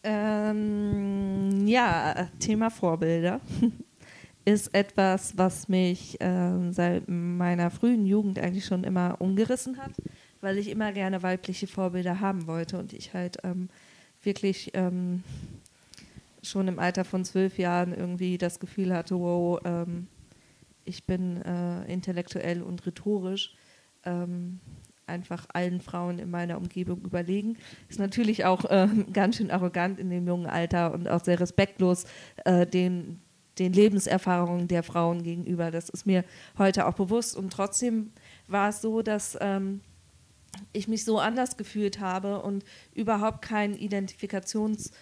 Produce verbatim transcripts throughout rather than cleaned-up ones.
Ähm, ja, Thema Vorbilder ist etwas, was mich ähm, seit meiner frühen Jugend eigentlich schon immer umgerissen hat, weil ich immer gerne weibliche Vorbilder haben wollte und ich halt ähm, wirklich ähm, schon im Alter von zwölf Jahren irgendwie das Gefühl hatte, wow, ähm, ich bin äh, intellektuell und rhetorisch ähm, einfach allen Frauen in meiner Umgebung überlegen. Ist natürlich auch äh, ganz schön arrogant in dem jungen Alter und auch sehr respektlos äh, den, den Lebenserfahrungen der Frauen gegenüber. Das ist mir heute auch bewusst. Und trotzdem war es so, dass ähm, ich mich so anders gefühlt habe und überhaupt keinen Identifikations-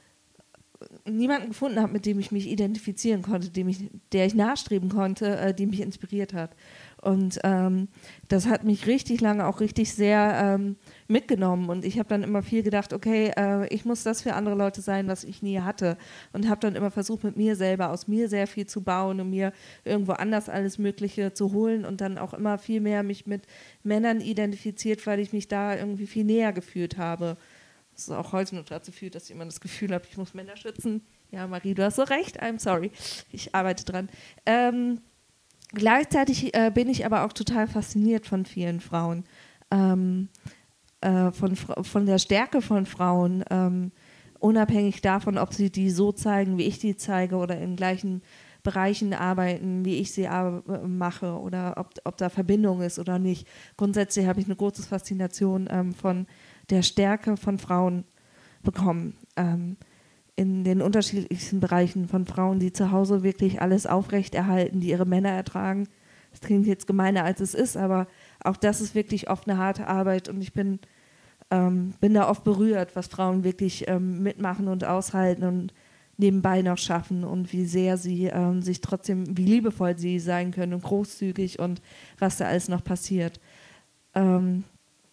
niemanden gefunden habe, mit dem ich mich identifizieren konnte, dem ich, der ich nachstreben konnte, äh, die mich inspiriert hat. Und ähm, das hat mich richtig lange auch richtig sehr ähm, mitgenommen. Und ich habe dann immer viel gedacht, okay, äh, ich muss das für andere Leute sein, was ich nie hatte. Und habe dann immer versucht, mit mir selber, aus mir sehr viel zu bauen und mir irgendwo anders alles Mögliche zu holen und dann auch immer viel mehr mich mit Männern identifiziert, weil ich mich da irgendwie viel näher gefühlt habe. Das ist auch heute noch dazu führt, dass ich immer das Gefühl habe, ich muss Männer schützen. Ja, Marie, du hast so recht, I'm sorry. Ich arbeite dran. Ähm, gleichzeitig äh, bin ich aber auch total fasziniert von vielen Frauen. Ähm, äh, von, von der Stärke von Frauen, ähm, unabhängig davon, ob sie die so zeigen, wie ich die zeige oder in gleichen Bereichen arbeiten, wie ich sie ar- mache oder ob, ob da Verbindung ist oder nicht. Grundsätzlich habe ich eine große Faszination ähm, von der Stärke von Frauen bekommen. Ähm, in den unterschiedlichsten Bereichen von Frauen, die zu Hause wirklich alles aufrechterhalten, die ihre Männer ertragen. Das klingt jetzt gemeiner, als es ist, aber auch das ist wirklich oft eine harte Arbeit und ich bin, ähm, bin da oft berührt, was Frauen wirklich ähm, mitmachen und aushalten und nebenbei noch schaffen und wie sehr sie ähm, sich trotzdem, wie liebevoll sie sein können und großzügig und was da alles noch passiert. Ähm,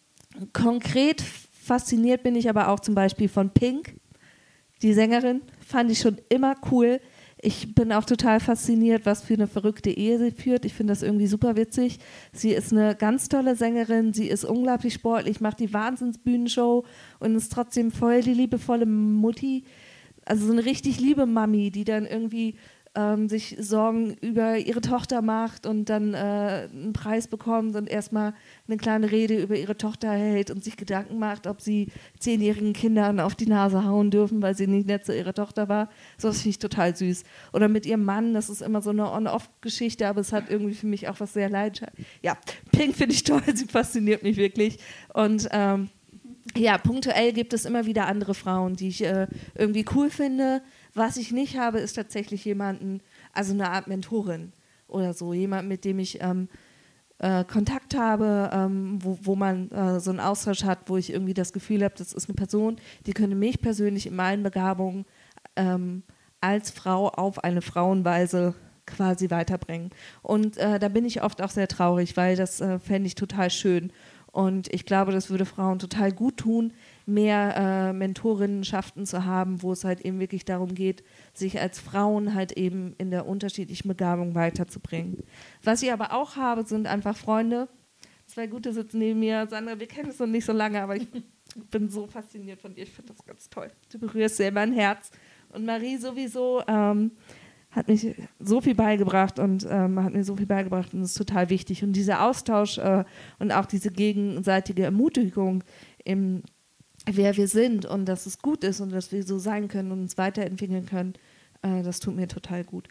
konkret fasziniert bin ich aber auch zum Beispiel von Pink, die Sängerin, fand ich schon immer cool. Ich bin auch total fasziniert, was für eine verrückte Ehe sie führt. Ich finde das irgendwie super witzig. Sie ist eine ganz tolle Sängerin, sie ist unglaublich sportlich, macht die Wahnsinnsbühnenshow und ist trotzdem voll die liebevolle Mutti. Also so eine richtig liebe Mami, die dann irgendwie ähm, sich Sorgen über ihre Tochter macht und dann äh, einen Preis bekommt und erstmal eine kleine Rede über ihre Tochter hält und sich Gedanken macht, ob sie zehnjährigen Kindern auf die Nase hauen dürfen, weil sie nicht nett zu ihrer Tochter war. So, das finde ich total süß. Oder mit ihrem Mann, das ist immer so eine On-Off-Geschichte, aber es hat irgendwie für mich auch was sehr Leidenschaftliches. Ja, Pink finde ich toll, sie fasziniert mich wirklich. Und ähm, ja, punktuell gibt es immer wieder andere Frauen, die ich äh, irgendwie cool finde. Was ich nicht habe, ist tatsächlich jemanden, also eine Art Mentorin oder so, jemand, mit dem ich ähm, äh, Kontakt habe, ähm, wo, wo man äh, so einen Austausch hat, wo ich irgendwie das Gefühl habe, das ist eine Person, die könnte mich persönlich in meinen Begabungen ähm, als Frau auf eine Frauenweise quasi weiterbringen. Und äh, da bin ich oft auch sehr traurig, weil das äh, fände ich total schön. Und ich glaube, das würde Frauen total gut tun, mehr äh, Mentorinnenschaften zu haben, wo es halt eben wirklich darum geht, sich als Frauen halt eben in der unterschiedlichen Begabung weiterzubringen. Was ich aber auch habe, sind einfach Freunde. Zwei gute sitzen neben mir. Sandra, wir kennen uns noch nicht so lange, aber ich bin so fasziniert von dir. Ich finde das ganz toll. Du berührst sehr mein Herz. Und Marie sowieso ähm, hat mich so viel beigebracht und ähm, hat mir so viel beigebracht und das ist total wichtig. Und dieser Austausch äh, und auch diese gegenseitige Ermutigung im wer wir sind und dass es gut ist und dass wir so sein können und uns weiterentwickeln können, äh, das tut mir total gut.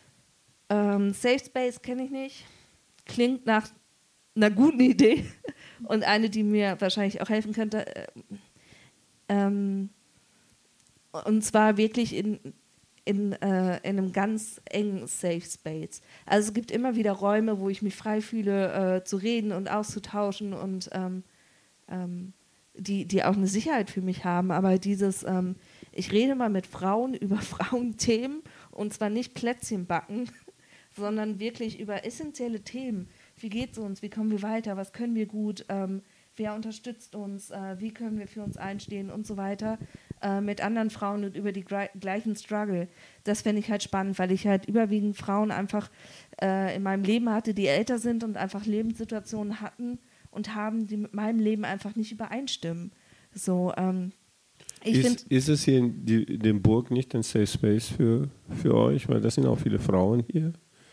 Ähm, Safe Space kenne ich nicht. Klingt nach einer guten Idee und eine, die mir wahrscheinlich auch helfen könnte. Ähm, und zwar wirklich in In, äh, in einem ganz engen Safe Space. Also es gibt immer wieder Räume, wo ich mich frei fühle, äh, zu reden und auszutauschen und ähm, ähm, die, die auch eine Sicherheit für mich haben. Aber dieses, ähm, ich rede mal mit Frauen über Frauenthemen und zwar nicht Plätzchen backen, sondern wirklich über essentielle Themen. Wie geht es uns? Wie kommen wir weiter? Was können wir gut? Ähm, wer unterstützt uns? Äh, wie können wir für uns einstehen und so weiter? Äh, mit anderen Frauen und über die gre- gleichen Struggle. Das fände ich halt spannend, weil ich halt überwiegend Frauen einfach äh, in meinem Leben hatte, die älter sind und einfach Lebenssituationen hatten und haben, die mit meinem Leben einfach nicht übereinstimmen. So, ähm, Ich ist, find, ist es hier in, die, in dem Burg nicht ein Safe Space für, für euch? Weil das sind auch viele Frauen hier.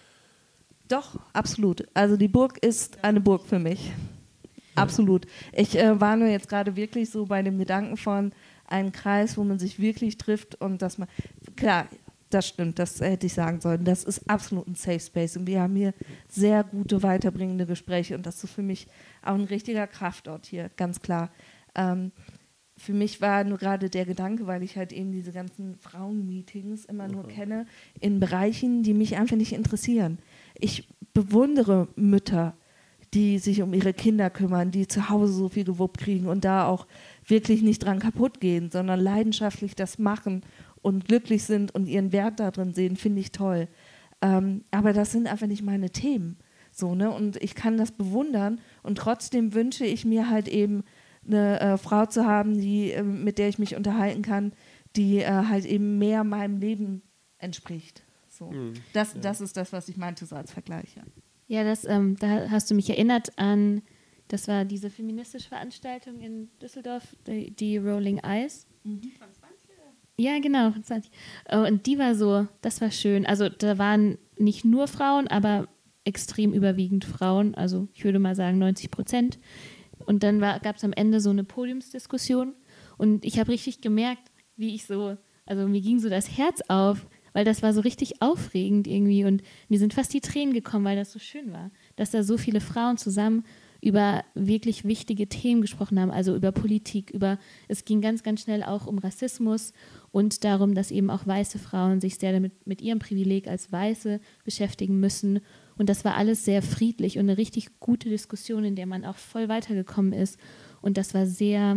Doch, absolut. Also die Burg ist eine Burg für mich. Absolut. Ich äh, war nur jetzt gerade wirklich so bei dem Gedanken von einem Kreis, wo man sich wirklich trifft und dass man, klar, das stimmt, das hätte ich sagen sollen, das ist absolut ein Safe Space und wir haben hier sehr gute, weiterbringende Gespräche und das ist für mich auch ein richtiger Kraftort hier, ganz klar. Ähm, für mich war nur gerade der Gedanke, weil ich halt eben diese ganzen Frauenmeetings immer nur kenne, in Bereichen, die mich einfach nicht interessieren. Ich bewundere Mütter, die sich um ihre Kinder kümmern, die zu Hause so viel gewuppt kriegen und da auch wirklich nicht dran kaputt gehen, sondern leidenschaftlich das machen und glücklich sind und ihren Wert darin sehen, finde ich toll. Ähm, aber das sind einfach nicht meine Themen. So, ne? Und ich kann das bewundern und trotzdem wünsche ich mir halt eben eine äh, Frau zu haben, die, äh, mit der ich mich unterhalten kann, die äh, halt eben mehr meinem Leben entspricht. So. Mhm. Das, das ist das, was ich meinte, so als Vergleich. Ja. Ja, das, ähm, da hast du mich erinnert an, das war diese feministische Veranstaltung in Düsseldorf, die, die Rolling Eyes. Mhm. Von zwanzig? Ja, genau, von zwanzig. Und die war so, das war schön. Also da waren nicht nur Frauen, aber extrem überwiegend Frauen, also ich würde mal sagen neunzig Prozent. Und dann gab es am Ende so eine Podiumsdiskussion und ich habe richtig gemerkt, wie ich so, also mir ging so das Herz auf, weil das war so richtig aufregend irgendwie und mir sind fast die Tränen gekommen, weil das so schön war, dass da so viele Frauen zusammen über wirklich wichtige Themen gesprochen haben, also über Politik, über, es ging ganz, ganz schnell auch um Rassismus und darum, dass eben auch weiße Frauen sich sehr damit mit ihrem Privileg als Weiße beschäftigen müssen und das war alles sehr friedlich und eine richtig gute Diskussion, in der man auch voll weitergekommen ist und das war sehr,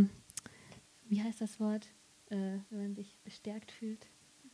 wie heißt das Wort, äh, wenn man sich bestärkt fühlt?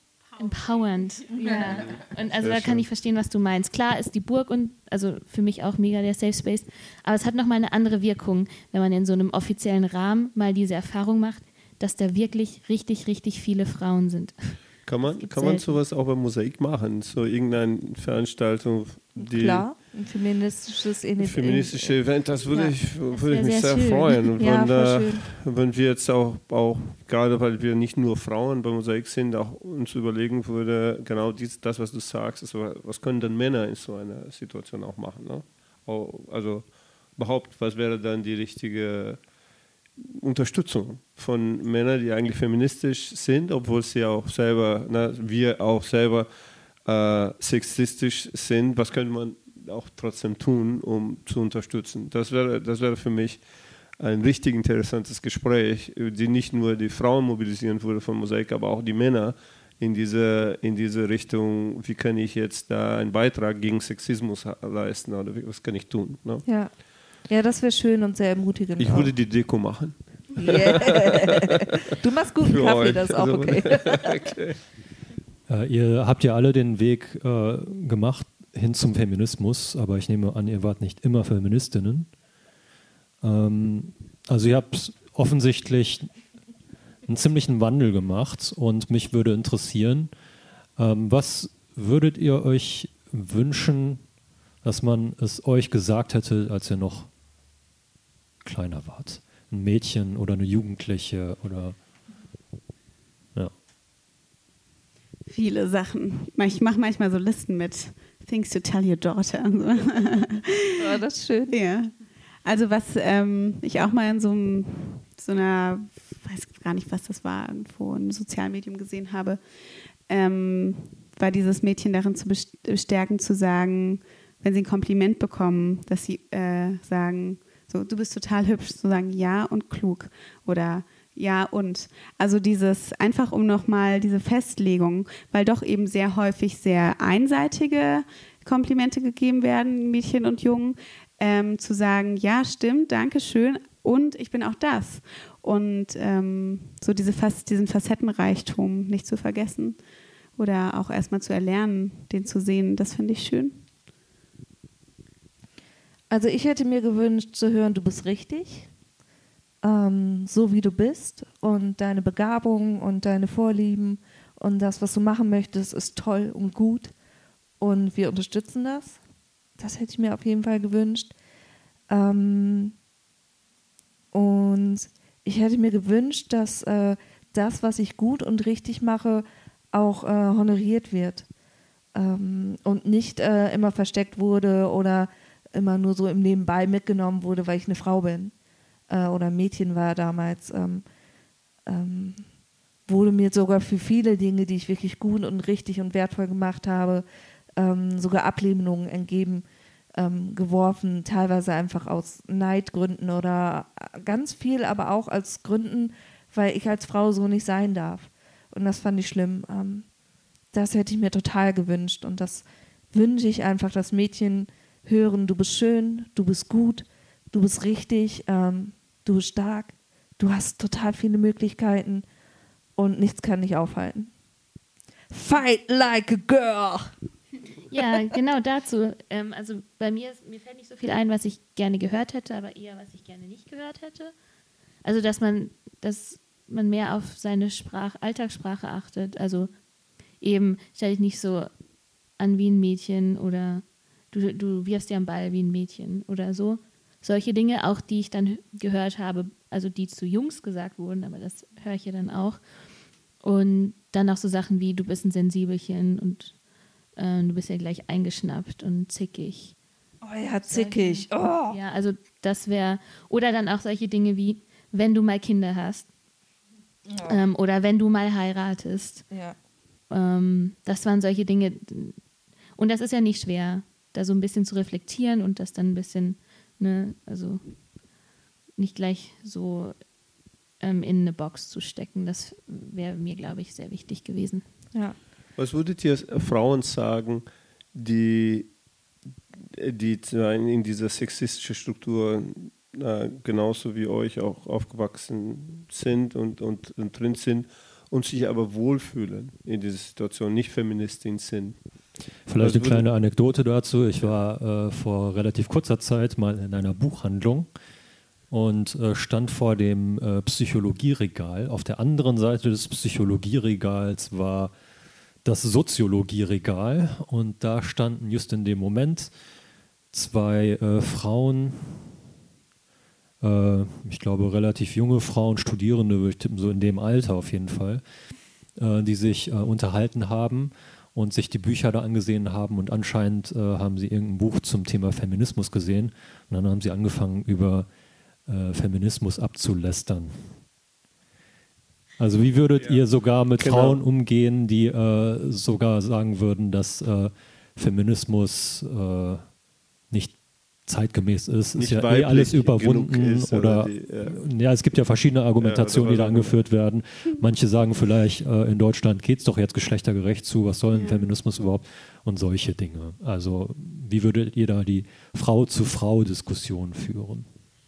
Empowernd, ja. Und also da kann ich verstehen, was du meinst. Klar ist die Burg und also für mich auch mega der Safe Space, aber es hat nochmal eine andere Wirkung, wenn man in so einem offiziellen Rahmen mal diese Erfahrung macht, dass da wirklich richtig, richtig viele Frauen sind. Kann man, kann man sowas auch beim Mosaik machen? So irgendeine Veranstaltung, die... Klar, ein feministisches Ein feministisches Event, das würde ja. ich, würde ich sehr, mich sehr, sehr freuen. Und ja, wenn, äh, wenn wir jetzt auch, auch, gerade weil wir nicht nur Frauen beim Mosaik sind, auch uns überlegen würde, genau dies, das, was du sagst, also was können denn Männer in so einer Situation auch machen? Ne? Also überhaupt, was wäre dann die richtige Unterstützung von Männern, die eigentlich feministisch sind, obwohl sie auch selber, na, wir auch selber äh, sexistisch sind, was könnte man auch trotzdem tun, um zu unterstützen. Das wäre, das wäre für mich ein richtig interessantes Gespräch, die nicht nur die Frauen mobilisieren würde von Mosaik, aber auch die Männer in diese, in diese Richtung, wie kann ich jetzt da einen Beitrag gegen Sexismus leisten oder was kann ich tun. Ne? Ja. Ja, das wäre schön und sehr ermutigend. Ich würde die Deko machen. Yeah. Du machst guten Für Kaffee, euch. das ist auch Also, okay. okay. Äh, ihr habt ja alle den Weg äh, gemacht hin zum Feminismus, aber ich nehme an, ihr wart nicht immer Feministinnen. Ähm, also ihr habt offensichtlich einen ziemlichen Wandel gemacht und mich würde interessieren, ähm, was würdet ihr euch wünschen, dass man es euch gesagt hätte, als ihr noch kleiner wart? Ein Mädchen oder eine Jugendliche oder ja. Viele Sachen. Ich mache manchmal so Listen mit Things to tell your daughter. Oh, das ist schön. Ja. Also was ähm, ich auch mal in so, einem, so einer, weiß gar nicht, was das war, irgendwo in einem Sozialmedium gesehen habe, ähm, war dieses Mädchen darin zu bestärken, zu sagen, wenn sie ein Kompliment bekommen, dass sie äh, sagen, so, du bist total hübsch, zu sagen, ja und klug oder ja und. Also dieses, einfach um nochmal diese Festlegung, weil doch eben sehr häufig sehr einseitige Komplimente gegeben werden, Mädchen und Jungen, ähm, zu sagen, ja, stimmt, danke schön und ich bin auch das. Und ähm, so diese Fas- diesen Facettenreichtum nicht zu vergessen oder auch erstmal zu erlernen, den zu sehen, das finde ich schön. Also ich hätte mir gewünscht zu hören, du bist richtig, ähm, so wie du bist und deine Begabung und deine Vorlieben und das, was du machen möchtest, ist toll und gut und wir unterstützen das. Das hätte ich mir auf jeden Fall gewünscht. Ähm, und ich hätte mir gewünscht, dass äh, das, was ich gut und richtig mache, auch äh, honoriert wird. Ähm, und nicht äh, immer versteckt wurde oder immer nur so im Nebenbei mitgenommen wurde, weil ich eine Frau bin äh, oder ein Mädchen war damals. Ähm, ähm, wurde mir sogar für viele Dinge, die ich wirklich gut und richtig und wertvoll gemacht habe, ähm, sogar Ablehnungen entgegen ähm, geworfen, teilweise einfach aus Neidgründen oder ganz viel, aber auch aus Gründen, weil ich als Frau so nicht sein darf. Und das fand ich schlimm. Ähm, das hätte ich mir total gewünscht und das wünsche ich einfach, dass Mädchen hören, du bist schön, du bist gut, du bist richtig, ähm, du bist stark, du hast total viele Möglichkeiten und nichts kann dich aufhalten. Fight like a girl! Ja, genau dazu. Ähm, also bei mir, ist, mir fällt nicht so viel ein, was ich gerne gehört hätte, aber eher, was ich gerne nicht gehört hätte. Also, dass man, dass man mehr auf seine Sprach, Alltagssprache achtet. Also eben, stell dich nicht so an wie ein Mädchen oder du, du wirfst dir am Ball wie ein Mädchen oder so. Solche Dinge, auch die ich dann gehört habe, also die zu Jungs gesagt wurden, aber das höre ich ja dann auch. Und dann auch so Sachen wie, du bist ein Sensibelchen und äh, du bist ja gleich eingeschnappt und zickig. Oh ja, zickig. Oh. Ja, also das wäre, oder dann auch solche Dinge wie, wenn du mal Kinder hast Oh. ähm, oder wenn du mal heiratest. Ja. Ähm, das waren solche Dinge. Und das ist ja nicht schwer, da so ein bisschen zu reflektieren und das dann ein bisschen, ne, also nicht gleich so ähm, in eine Box zu stecken. Das wäre mir, glaube ich, sehr wichtig gewesen. Ja. Was würdet ihr Frauen sagen, die, die in dieser sexistischen Struktur äh, genauso wie euch auch aufgewachsen sind und, und, und drin sind und sich aber wohlfühlen in dieser Situation, nicht Feministin sind? Vielleicht Also eine kleine Anekdote dazu. Ich war äh, vor relativ kurzer Zeit mal in einer Buchhandlung und äh, stand vor dem äh, Psychologieregal. Auf der anderen Seite des Psychologieregals war das Soziologieregal und da standen just in dem Moment zwei äh, Frauen, äh, ich glaube relativ junge Frauen, Studierende, würde ich tippen, so in dem Alter auf jeden Fall, äh, die sich äh, unterhalten haben und sich die Bücher da angesehen haben und anscheinend äh, haben sie irgendein Buch zum Thema Feminismus gesehen und dann haben sie angefangen über äh, Feminismus abzulästern. Also wie würdet ja. ihr sogar mit genau. Frauen umgehen, die äh, sogar sagen würden, dass äh, Feminismus äh, nicht zeitgemäß ist, Nicht ist ja eh alles überwunden ist, oder, die, ja. ja, es gibt ja verschiedene Argumentationen, ja, die da angeführt werden. Manche sagen vielleicht, äh, in Deutschland geht es doch jetzt geschlechtergerecht zu, was soll ein ja. Feminismus überhaupt und solche Dinge. Also wie würdet ihr da die Frau-zu-Frau-Diskussion führen?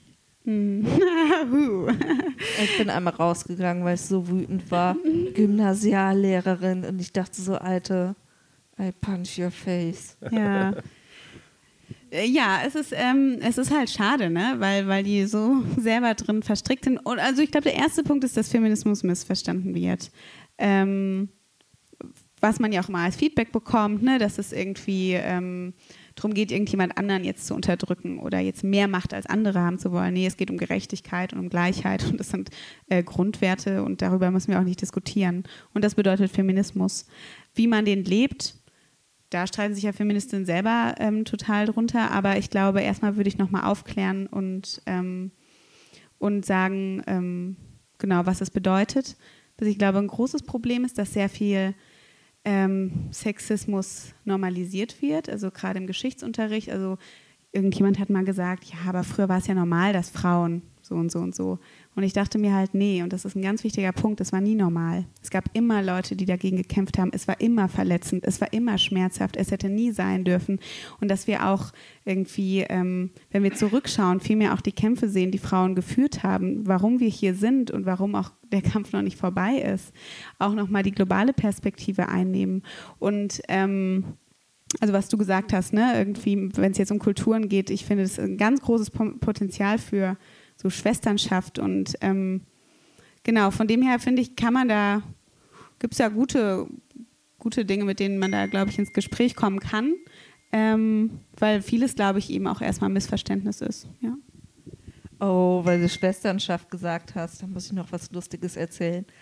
Ich bin einmal rausgegangen, weil ich so wütend war. Gymnasiallehrerin und ich dachte so, Alte, I punch your face. Ja. Ja, es ist, ähm, es ist halt schade, ne? weil, weil die so selber drin verstrickt sind. Und also ich glaube, der erste Punkt ist, dass Feminismus missverstanden wird. Ähm, was man ja auch mal als Feedback bekommt, ne? Dass es irgendwie ähm, darum geht, irgendjemand anderen jetzt zu unterdrücken oder jetzt mehr Macht als andere haben zu wollen. Nee, es geht um Gerechtigkeit und um Gleichheit und das sind äh, Grundwerte und darüber müssen wir auch nicht diskutieren. Und das bedeutet Feminismus. Wie man den lebt, da streiten sich ja Feministinnen selber ähm, total drunter, aber ich glaube, erstmal würde ich nochmal aufklären und, ähm, und sagen, ähm, genau, was es bedeutet. Also ich glaube, ein großes Problem ist, dass sehr viel ähm, Sexismus normalisiert wird, also gerade im Geschichtsunterricht. Also irgendjemand hat mal gesagt, ja, aber früher war es ja normal, dass Frauen so und so und so. Und ich dachte mir halt, nee, und das ist ein ganz wichtiger Punkt, das war nie normal. Es gab immer Leute, die dagegen gekämpft haben. Es war immer verletzend, es war immer schmerzhaft, es hätte nie sein dürfen. Und dass wir auch irgendwie, ähm, wenn wir zurückschauen, vielmehr auch die Kämpfe sehen, die Frauen geführt haben, warum wir hier sind und warum auch der Kampf noch nicht vorbei ist. Auch nochmal die globale Perspektive einnehmen. Und ähm, also was du gesagt hast, ne, irgendwie, wenn es jetzt um Kulturen geht, ich finde, das ist ein ganz großes Potenzial für so Schwesternschaft und ähm, genau, von dem her finde ich, kann man da, gibt es ja gute, gute Dinge, mit denen man da, glaube ich, ins Gespräch kommen kann, ähm, weil vieles, glaube ich, eben auch erstmal ein Missverständnis ist. Ja. Oh, weil du Schwesternschaft gesagt hast, da muss ich noch was Lustiges erzählen.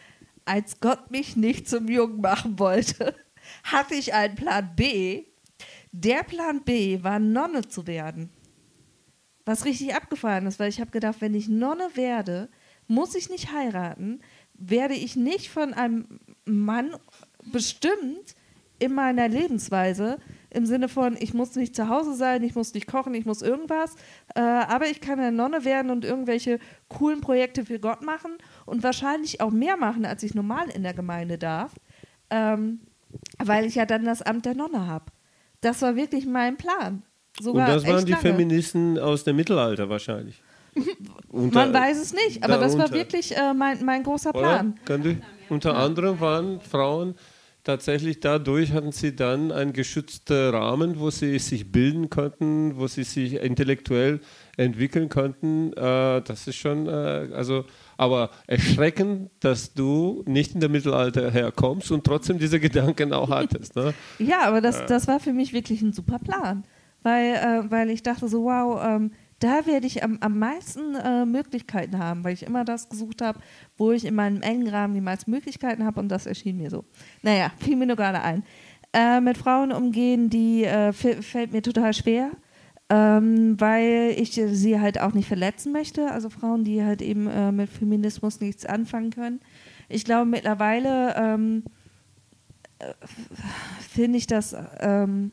als Gott mich nicht zum Jungen machen wollte, hatte ich einen Plan B. Der Plan B war, Nonne zu werden. Was richtig abgefahren ist, weil ich habe gedacht, wenn ich Nonne werde, muss ich nicht heiraten, werde ich nicht von einem Mann bestimmt in meiner Lebensweise, im Sinne von, ich muss nicht zu Hause sein, ich muss nicht kochen, ich muss irgendwas, äh, aber ich kann eine Nonne werden und irgendwelche coolen Projekte für Gott machen und wahrscheinlich auch mehr machen, als ich normal in der Gemeinde darf, ähm, weil ich ja dann das Amt der Nonne habe. Das war wirklich mein Plan. Sogar und das waren die lange. Feministen aus dem Mittelalter wahrscheinlich. Unter, Man weiß es nicht, aber das war unter. wirklich äh, mein, mein großer Plan. Du, unter anderem waren Frauen tatsächlich dadurch, hatten sie dann einen geschützten Rahmen, wo sie sich bilden konnten, wo sie sich intellektuell entwickeln konnten. Äh, das ist schon, äh, also, aber erschreckend, dass du nicht in der Mittelalter herkommst und trotzdem diese Gedanken auch hattest. Ne? Ja, aber das, das war für mich wirklich ein super Plan, weil, äh, weil ich dachte so, wow, ähm, da werde ich am, am meisten äh, Möglichkeiten haben, weil ich immer das gesucht habe, wo ich in meinem engen Rahmen die meisten Möglichkeiten habe und das erschien mir so. Naja, fiel mir nur gerade ein. Äh, mit Frauen umgehen, die äh, f- fällt mir total schwer, ähm, weil ich äh, sie halt auch nicht verletzen möchte. Also Frauen, die halt eben äh, mit Feminismus nichts anfangen können. Ich glaube mittlerweile ähm, äh, finde ich das... Ähm,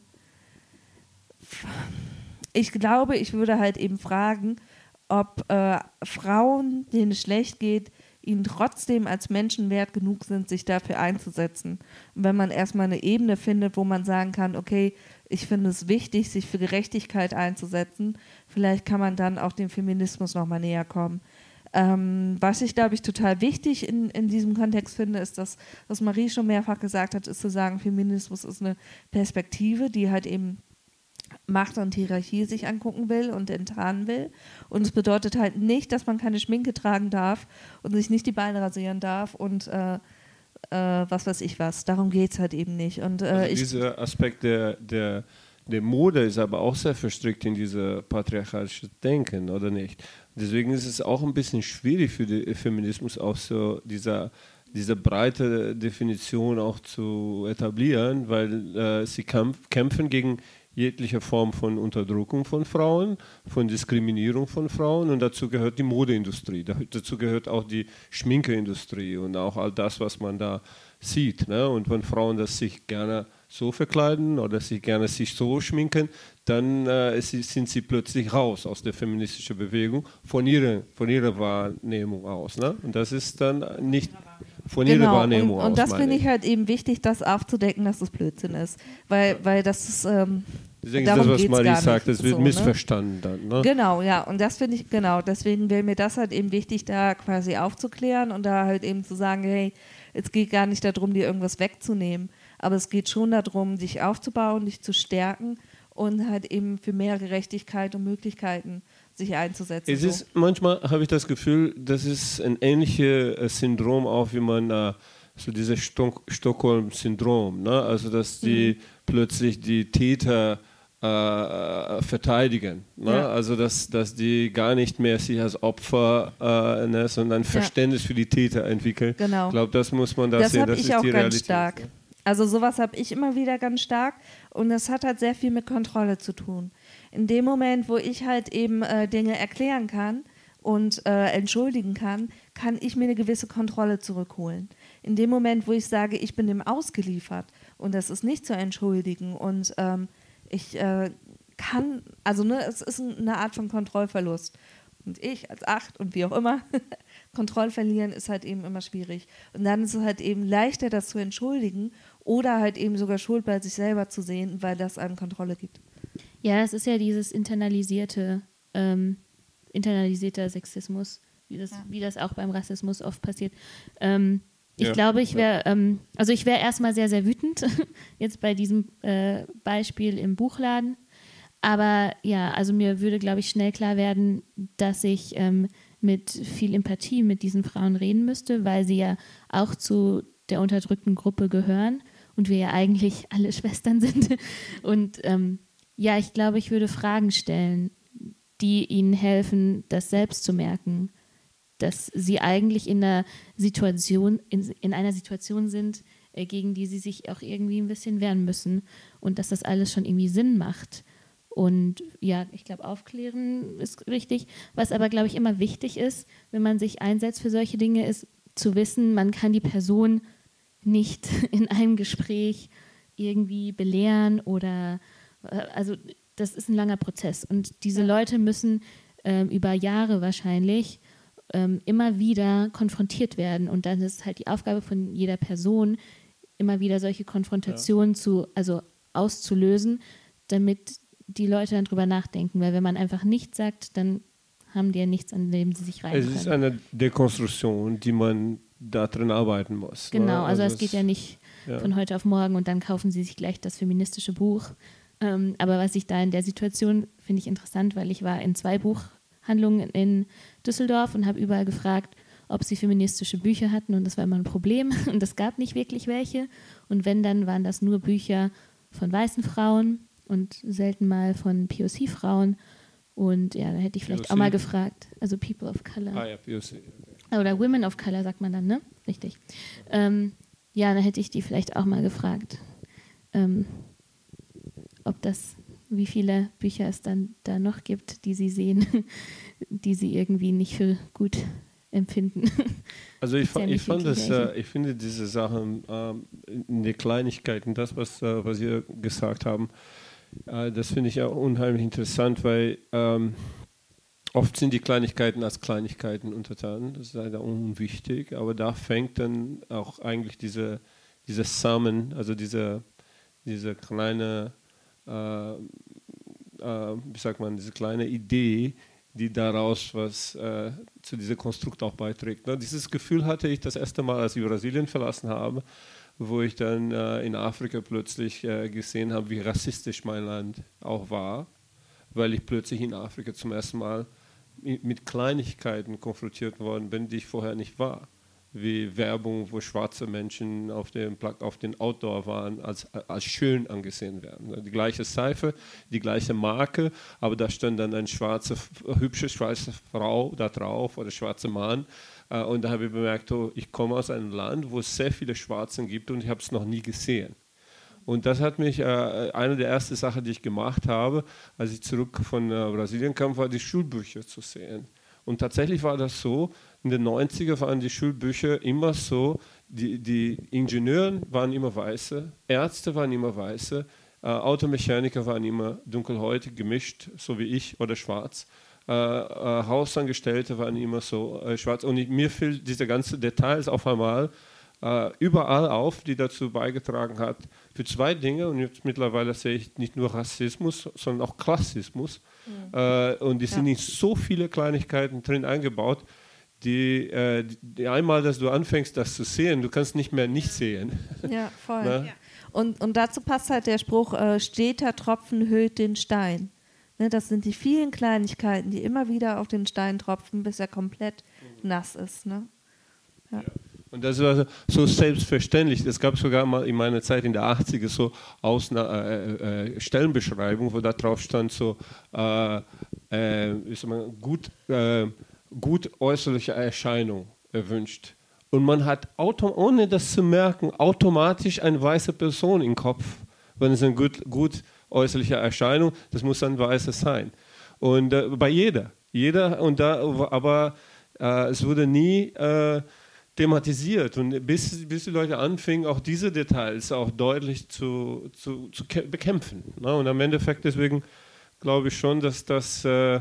Ich glaube, ich würde halt eben fragen, ob äh, Frauen, denen es schlecht geht, ihnen trotzdem als Menschen wert genug sind, sich dafür einzusetzen. Und wenn man erstmal eine Ebene findet, wo man sagen kann, okay, ich finde es wichtig, sich für Gerechtigkeit einzusetzen, vielleicht kann man dann auch dem Feminismus nochmal näher kommen. Ähm, was ich, glaube ich, total wichtig in, in diesem Kontext finde, ist, dass, was Marie schon mehrfach gesagt hat, ist zu sagen, Feminismus ist eine Perspektive, die halt eben Macht und Hierarchie sich angucken will und enttarnen will. Und es bedeutet halt nicht, dass man keine Schminke tragen darf und sich nicht die Beine rasieren darf und äh, äh, was weiß ich was. Darum geht es halt eben nicht. Und, äh, also ich dieser Aspekt der, der, der Mode ist aber auch sehr verstrickt in dieses patriarchalische Denken, oder nicht? Deswegen ist es auch ein bisschen schwierig für den Feminismus auch so dieser diese breite Definition auch zu etablieren, weil äh, sie kämpf, kämpfen gegen jegliche Form von Unterdrückung von Frauen, von Diskriminierung von Frauen und dazu gehört die Modeindustrie, dazu gehört auch die Schminkeindustrie und auch all das, was man da sieht. Ne? Und wenn Frauen das sich gerne so verkleiden oder sich gerne sich so schminken, dann äh, sind sie plötzlich raus aus der feministischen Bewegung, von ihrer, von ihrer Wahrnehmung aus. Ne? Und das ist dann nicht von genau, ihrer Wahrnehmung und, aus. Und das finde ich halt eben wichtig, das aufzudecken, dass das Blödsinn ist. Weil, weil das ist... Ähm, Deswegen darum ist das, was Marie sagt, das wird so, missverstanden ne? dann. Ne? Genau, ja, und das finde ich, genau, deswegen wäre mir das halt eben wichtig, da quasi aufzuklären und da halt eben zu sagen, hey, es geht gar nicht darum, dir irgendwas wegzunehmen, aber es geht schon darum, dich aufzubauen, dich zu stärken und halt eben für mehr Gerechtigkeit und Möglichkeiten sich einzusetzen. Es so. ist, manchmal habe ich das Gefühl, das ist ein ähnliches Syndrom auch, wie man äh, so dieses Stock- Stockholm-Syndrom, ne? Also dass die mhm. plötzlich die Täter äh, verteidigen, ne? Ja. Also dass, dass die gar nicht mehr sich als Opfer, äh, ne, sondern Verständnis ja. für die Täter entwickeln. Genau. Ich glaube, das muss man da das sehen. Das habe ich auch ganz Realität, stark. Ne? Also sowas habe ich immer wieder ganz stark und das hat halt sehr viel mit Kontrolle zu tun. In dem Moment, wo ich halt eben äh, Dinge erklären kann und äh, entschuldigen kann, kann ich mir eine gewisse Kontrolle zurückholen. In dem Moment, wo ich sage, ich bin dem ausgeliefert und das ist nicht zu entschuldigen und ähm, ich äh, kann, also ne, es ist eine Art von Kontrollverlust. Und ich als Acht und wie auch immer, Kontrolle verlieren ist halt eben immer schwierig. Und dann ist es halt eben leichter, das zu entschuldigen oder halt eben sogar Schuld bei sich selber zu sehen, weil das einem Kontrolle gibt. Ja, es ist ja dieses internalisierte, ähm, internalisierter Sexismus, wie das, ja. wie das auch beim Rassismus oft passiert. Ähm, ich ja. glaube, ich wäre, ähm, also ich wäre erstmal sehr, sehr wütend, jetzt bei diesem äh, Beispiel im Buchladen. Aber ja, also mir würde, glaube ich, schnell klar werden, dass ich ähm, mit viel Empathie mit diesen Frauen reden müsste, weil sie ja auch zu der unterdrückten Gruppe gehören und wir ja eigentlich alle Schwestern sind. Und ähm, ja, ich glaube, ich würde Fragen stellen, die ihnen helfen, das selbst zu merken, dass sie eigentlich in einer Situation, in, in einer Situation sind, äh, gegen die sie sich auch irgendwie ein bisschen wehren müssen und dass das alles schon irgendwie Sinn macht. Und ja, ich glaube, aufklären ist richtig. Was aber, glaube ich, immer wichtig ist, wenn man sich einsetzt für solche Dinge, ist zu wissen, man kann die Person nicht in einem Gespräch irgendwie belehren oder, also das ist ein langer Prozess. Und diese Leute müssen ähm, über Jahre wahrscheinlich ähm, immer wieder konfrontiert werden. Und dann ist halt die Aufgabe von jeder Person, immer wieder solche Konfrontationen ja. zu, also auszulösen, damit die Leute dann drüber nachdenken, weil wenn man einfach nichts sagt, dann haben die ja nichts, an dem sie sich rein können. Es ist eine Dekonstruktion, die man da drin arbeiten muss. Genau, ne? also, also es es geht ja nicht ja. von heute auf morgen und dann kaufen sie sich gleich das feministische Buch. Ähm, aber was ich da in der Situation finde ich interessant, weil ich war in zwei Buchhandlungen in Düsseldorf und habe überall gefragt, ob sie feministische Bücher hatten und das war immer ein Problem und es gab nicht wirklich welche und wenn, dann waren das nur Bücher von weißen Frauen und selten mal von P O C-Frauen. Und ja, da hätte ich vielleicht P O C? Auch mal gefragt, also People of Color. Ah ja, P O C. Okay. Oder Women of Color sagt man dann, ne? Richtig. Ähm, ja, da hätte ich die vielleicht auch mal gefragt, ähm, ob das, wie viele Bücher es dann da noch gibt, die sie sehen, die sie irgendwie nicht für gut empfinden. Also ich, ja ich fand das, äh, ich finde diese Sachen äh, in den Kleinigkeiten, das, was, äh, was Sie gesagt haben, äh, das finde ich auch unheimlich interessant, weil ähm, oft sind die Kleinigkeiten als Kleinigkeiten untertan, das ist leider unwichtig, aber da fängt dann auch eigentlich diese, diese Samen, also diese, diese kleine, äh, äh, wie sagt man, diese kleine Idee, die daraus was äh, zu diesem Konstrukt auch beiträgt. Ne? Dieses Gefühl hatte ich das erste Mal, als ich Brasilien verlassen habe, wo ich dann äh, in Afrika plötzlich äh, gesehen habe, wie rassistisch mein Land auch war, weil ich plötzlich in Afrika zum ersten Mal mit Kleinigkeiten konfrontiert worden bin, die ich vorher nicht war. Wie Werbung, wo schwarze Menschen auf dem, auf den Outdoor waren, als, als schön angesehen werden. Die gleiche Seife, die gleiche Marke, aber da stand dann eine schwarze, hübsche schwarze Frau da drauf oder schwarzer Mann. Und da habe ich bemerkt, oh, ich komme aus einem Land, wo es sehr viele Schwarzen gibt und ich habe es noch nie gesehen. Und das hat mich, äh, eine der ersten Sachen, die ich gemacht habe, als ich zurück von äh, Brasilien kam, war die Schulbücher zu sehen. Und tatsächlich war das so, in den neunziger waren die Schulbücher immer so, die, die Ingenieure waren immer Weiße, Ärzte waren immer Weiße, äh, Automechaniker waren immer dunkelhäutig, gemischt, so wie ich, oder schwarz. Äh, äh, Hausangestellte waren immer so äh, schwarz. Und ich, mir fiel diese ganzen Details auf einmal äh, überall auf, die dazu beigetragen hat, für zwei Dinge. Und jetzt mittlerweile sehe ich nicht nur Rassismus, sondern auch Klassismus. Mhm. Äh, und es ja. sind nicht so viele Kleinigkeiten drin eingebaut, die, äh, die einmal, dass du anfängst, das zu sehen, du kannst nicht mehr nicht sehen. Ja, voll. Ja. Und, und dazu passt halt der Spruch, äh, steter Tropfen höhlt den Stein. Ne, das sind die vielen Kleinigkeiten, die immer wieder auf den Stein tropfen, bis er komplett mhm. nass ist. Ne? Ja. Ja. Und das war so selbstverständlich. Es gab sogar mal in meiner Zeit in der achtziger so Ausna- äh, äh, Stellenbeschreibungen, wo da drauf stand so äh, äh, ist man gut, äh, gut äußerliche Erscheinung erwünscht. Und man hat, autom- ohne das zu merken, automatisch eine weiße Person im Kopf. Wenn es eine gut, gut äußerliche Erscheinung, das muss dann weiße sein. Und äh, bei jeder. Jeder und da, aber äh, es wurde nie äh, thematisiert. Und bis, bis die Leute anfingen, auch diese Details auch deutlich zu, zu, zu bekämpfen. Ne? Und am Endeffekt deswegen glaube ich schon, dass das äh,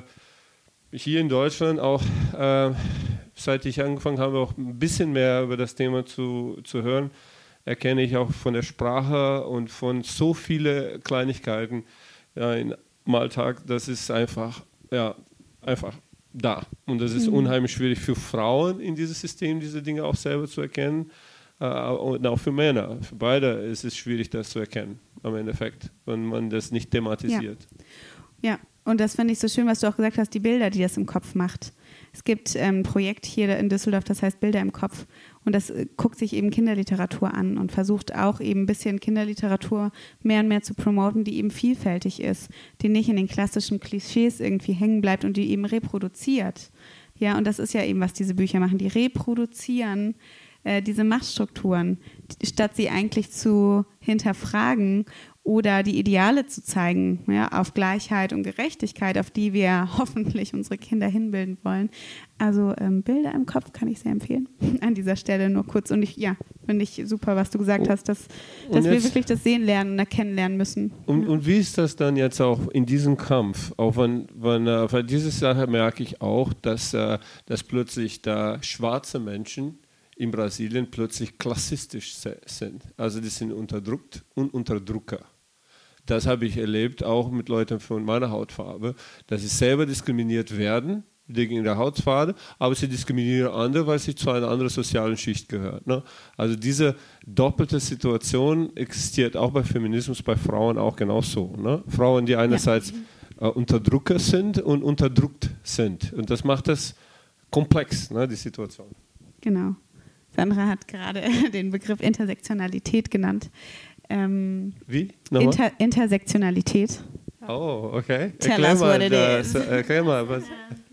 hier in Deutschland auch, äh, seit ich angefangen habe, auch ein bisschen mehr über das Thema zu, zu hören, erkenne ich auch von der Sprache und von so vielen Kleinigkeiten ja, im Alltag, das ist einfach, ja, einfach da. Und das ist mhm. unheimlich schwierig für Frauen in diesem System, diese Dinge auch selber zu erkennen. Äh, und auch für Männer. Für beide ist es schwierig, das zu erkennen, am Endeffekt, wenn man das nicht thematisiert. Ja, ja. Und das finde ich so schön, was du auch gesagt hast, die Bilder, die das im Kopf macht. Es gibt ähm, ein Projekt hier in Düsseldorf, das heißt Bilder im Kopf. Und das äh, guckt sich eben Kinderliteratur an und versucht auch eben ein bisschen Kinderliteratur mehr und mehr zu promoten, die eben vielfältig ist, die nicht in den klassischen Klischees irgendwie hängen bleibt und die eben reproduziert. Ja, und das ist ja eben, was diese Bücher machen. Die reproduzieren äh, diese Machtstrukturen, statt sie eigentlich zu hinterfragen oder die Ideale zu zeigen, ja, auf Gleichheit und Gerechtigkeit, auf die wir hoffentlich unsere Kinder hinbilden wollen. Also ähm, Bilder im Kopf kann ich sehr empfehlen. An dieser Stelle nur kurz. Und ich, ja, finde ich super, was du gesagt hast, dass, dass wir wirklich das sehen lernen und erkennen lernen müssen. Und, ja. und wie ist das dann jetzt auch in diesem Kampf? Auch wenn, wenn äh, bei dieser Sache merke ich auch, dass, äh, dass plötzlich da schwarze Menschen in Brasilien plötzlich klassistisch se- sind. Also die sind unterdrückt und Unterdrücker. Das habe ich erlebt, auch mit Leuten von meiner Hautfarbe, dass sie selber diskriminiert werden wegen der Hautfarbe, aber sie diskriminieren andere, weil sie zu einer anderen sozialen Schicht gehören. Ne? Also diese doppelte Situation existiert auch bei Feminismus, bei Frauen auch genauso. Ne? Frauen, die einerseits ja. äh, Unterdrücker sind und unterdrückt sind. Und das macht das komplex, ne, die Situation. Genau. Sandra hat gerade den Begriff Intersektionalität genannt. Ähm, Wie? Inter- Intersektionalität. Oh, okay. Tell Erklär us mal, what it das, is. erklär mal, was.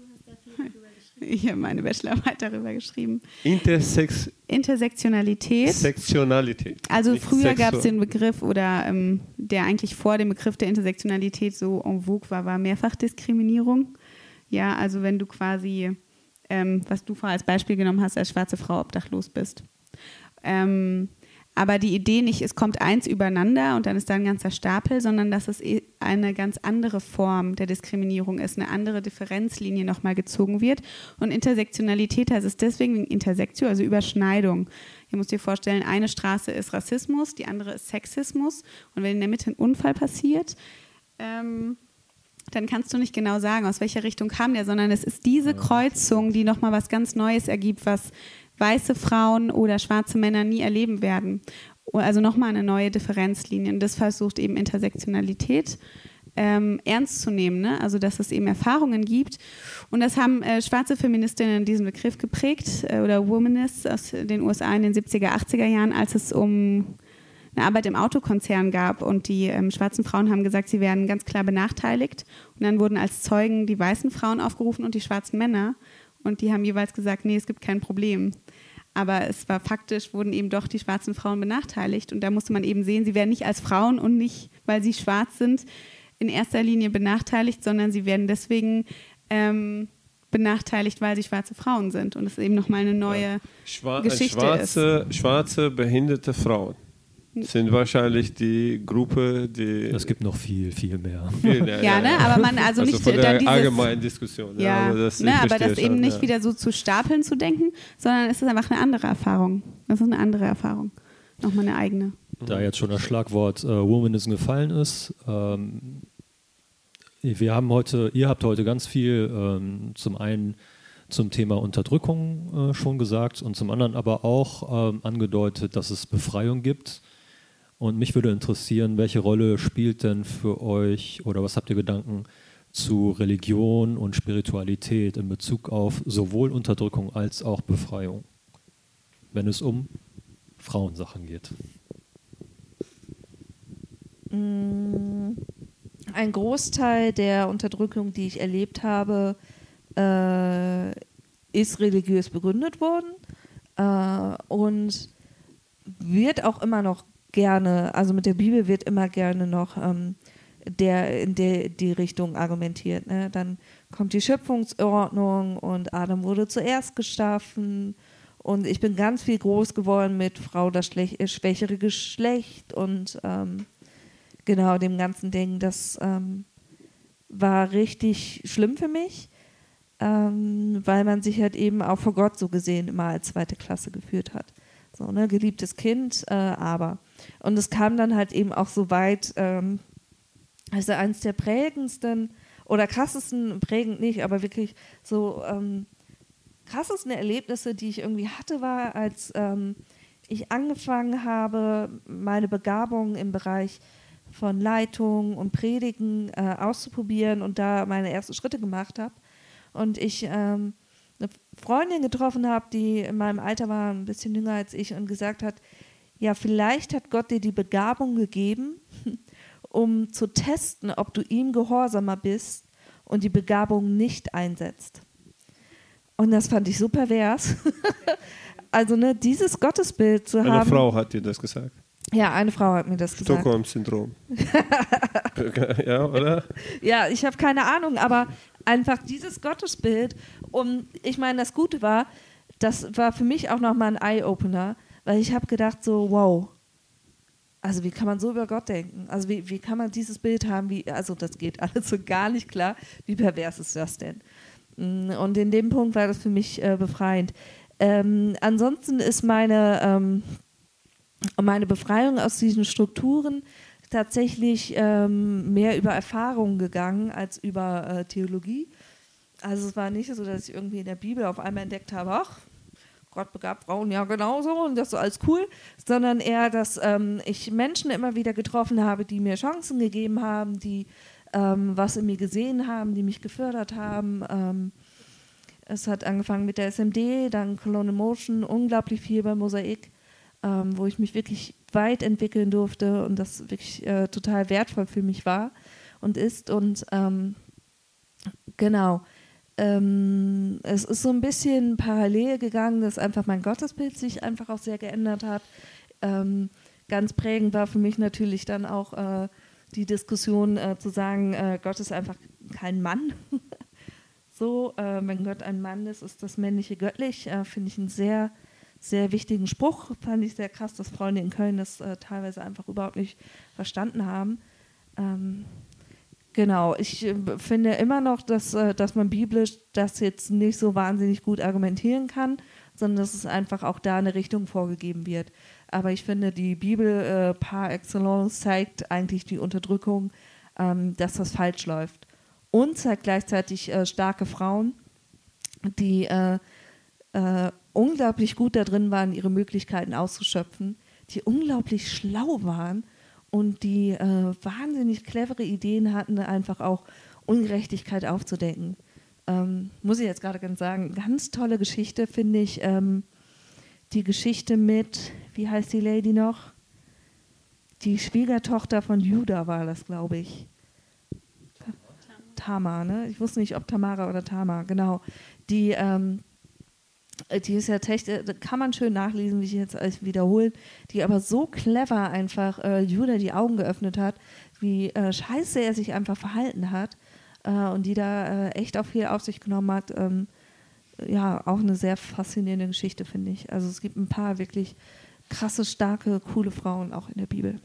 Ich habe meine Bachelorarbeit darüber geschrieben. Intersex- Intersektionalität. Sektionalität. Also Nicht früher sexu- gab es den Begriff, oder ähm, der eigentlich vor dem Begriff der Intersektionalität so en vogue war, war Mehrfachdiskriminierung. Ja, also wenn du quasi, ähm, was du vorher als Beispiel genommen hast, als schwarze Frau obdachlos bist. Ähm, aber die Idee nicht, es kommt eins übereinander und dann ist da ein ganzer Stapel, sondern dass es eine ganz andere Form der Diskriminierung ist, eine andere Differenzlinie nochmal gezogen wird. Und Intersektionalität heißt es deswegen Intersektio, also Überschneidung. Ihr müsst dir vorstellen, eine Straße ist Rassismus, die andere ist Sexismus. Und wenn in der Mitte ein Unfall passiert, ähm, dann kannst du nicht genau sagen, aus welcher Richtung kam der, sondern es ist diese Kreuzung, die nochmal was ganz Neues ergibt, was weiße Frauen oder schwarze Männer nie erleben werden. Also nochmal eine neue Differenzlinie. Und das versucht eben Intersektionalität ähm, ernst zu nehmen. Ne? Also dass es eben Erfahrungen gibt. Und das haben äh, schwarze Feministinnen diesen Begriff geprägt äh, oder Womanists aus den U S A in den siebziger, achtziger Jahren, als es um eine Arbeit im Autokonzern gab. Und die ähm, schwarzen Frauen haben gesagt, sie werden ganz klar benachteiligt. Und dann wurden als Zeugen die weißen Frauen aufgerufen und die schwarzen Männer. Und die haben jeweils gesagt, nee, es gibt kein Problem. Aber es war faktisch, wurden eben doch die schwarzen Frauen benachteiligt. Und da musste man eben sehen, sie werden nicht als Frauen und nicht, weil sie schwarz sind, in erster Linie benachteiligt, sondern sie werden deswegen ähm, benachteiligt, weil sie schwarze Frauen sind. Und es eben nochmal eine neue ja. Schwa- Geschichte schwarze, ist. Schwarze, behinderte Frauen sind wahrscheinlich die Gruppe, die... Es gibt noch viel, viel mehr. Viel, ja, ja, ne? Aber man also, also nicht von der dann dieses, allgemeinen Diskussion. Ja, ja, aber das, ne? aber das schon, eben nicht ja. wieder so zu stapeln zu denken, sondern es ist einfach eine andere Erfahrung. Das ist eine andere Erfahrung. Nochmal eine eigene. Da jetzt schon das Schlagwort äh, Womanism gefallen ist, ähm, wir haben heute, ihr habt heute ganz viel ähm, zum einen zum Thema Unterdrückung äh, schon gesagt und zum anderen aber auch ähm, angedeutet, dass es Befreiung gibt. Und mich würde interessieren, welche Rolle spielt denn für euch oder was habt ihr Gedanken zu Religion und Spiritualität in Bezug auf sowohl Unterdrückung als auch Befreiung, wenn es um Frauensachen geht? Ein Großteil der Unterdrückung, die ich erlebt habe, äh, ist religiös begründet worden äh, und wird auch immer noch gerne, also mit der Bibel wird immer gerne noch ähm, der, in der, die Richtung argumentiert. Ne? Dann kommt die Schöpfungsordnung und Adam wurde zuerst geschaffen und ich bin ganz viel groß geworden mit Frau das Schlech- schwächere Geschlecht und ähm, genau dem ganzen Ding. Das ähm, war richtig schlimm für mich, ähm, weil man sich halt eben auch vor Gott so gesehen immer als zweite Klasse geführt hat. So, ne, geliebtes Kind, äh, aber. Und es kam dann halt eben auch so weit, ähm, also eines der prägendsten oder krassesten, prägend nicht, aber wirklich so ähm, krassesten Erlebnisse, die ich irgendwie hatte, war, als ähm, ich angefangen habe, meine Begabung im Bereich von Leitung und Predigen äh, auszuprobieren und da meine ersten Schritte gemacht habe. Und ich ähm, eine Freundin getroffen habe, die in meinem Alter war, ein bisschen jünger als ich, und gesagt hat, ja, vielleicht hat Gott dir die Begabung gegeben, um zu testen, ob du ihm gehorsamer bist und die Begabung nicht einsetzt. Und das fand ich so pervers. Also ne, dieses Gottesbild zu Eine haben. Eine Frau hat dir das gesagt. Ja, eine Frau hat mir das gesagt. Stockholm-Syndrom. Ja, oder? Ja, ich habe keine Ahnung, aber einfach dieses Gottesbild. Und ich meine, das Gute war, das war für mich auch nochmal ein Eye-Opener, weil ich habe gedacht so, wow, also wie kann man so über Gott denken? Also wie, wie kann man dieses Bild haben? Wie, also das geht alles so gar nicht klar. Wie pervers ist das denn? Und in dem Punkt war das für mich äh, befreiend. Ähm, ansonsten ist meine, ähm, meine Befreiung aus diesen Strukturen tatsächlich ähm, mehr über Erfahrungen gegangen als über äh, Theologie. Also es war nicht so, dass ich irgendwie in der Bibel auf einmal entdeckt habe, ach, Gott begabt Frauen ja genauso und das ist so alles cool, sondern eher, dass ähm, ich Menschen immer wieder getroffen habe, die mir Chancen gegeben haben, die ähm, was in mir gesehen haben, die mich gefördert haben. Ähm, es hat angefangen mit der S M D, dann Colonial Motion, unglaublich viel bei Mosaik, ähm, wo ich mich wirklich weit entwickeln durfte und das wirklich äh, total wertvoll für mich war und ist. Und ähm, genau, ähm, es ist so ein bisschen parallel gegangen, dass einfach mein Gottesbild sich einfach auch sehr geändert hat. Ähm, ganz prägend war für mich natürlich dann auch äh, die Diskussion äh, zu sagen, äh, Gott ist einfach kein Mann. So, äh, wenn Gott ein Mann ist, ist das Männliche göttlich. Äh, finde ich einen sehr, sehr wichtigen Spruch. Fand ich sehr krass, dass Freunde in Köln das äh, teilweise einfach überhaupt nicht verstanden haben. Ähm, genau, ich äh, finde immer noch, dass, äh, dass man biblisch das jetzt nicht so wahnsinnig gut argumentieren kann, sondern dass es einfach auch da eine Richtung vorgegeben wird. Aber ich finde, die Bibel äh, par excellence zeigt eigentlich die Unterdrückung, ähm, dass das falsch läuft. Und zeigt gleichzeitig äh, starke Frauen, die äh, äh, unglaublich gut da drin waren, ihre Möglichkeiten auszuschöpfen, die unglaublich schlau waren und die äh, wahnsinnig clevere Ideen hatten, einfach auch Ungerechtigkeit aufzudecken. Ähm, muss ich jetzt gerade ganz sagen, ganz tolle Geschichte finde ich, ähm, die Geschichte mit, wie heißt die Lady noch? Die Schwiegertochter von Judah war das, glaube ich. Tamar, ne? Ich wusste nicht, ob Tamara oder Tamar, genau. Die, ähm, die ist ja technisch, kann man schön nachlesen, wie ich jetzt alles wiederhole, die aber so clever einfach äh, Judah die Augen geöffnet hat, wie äh, scheiße er sich einfach verhalten hat äh, und die da äh, echt auch viel auf sich genommen hat. Ähm, ja, auch eine sehr faszinierende Geschichte, finde ich. Also es gibt ein paar wirklich krasse, starke, coole Frauen auch in der Bibel.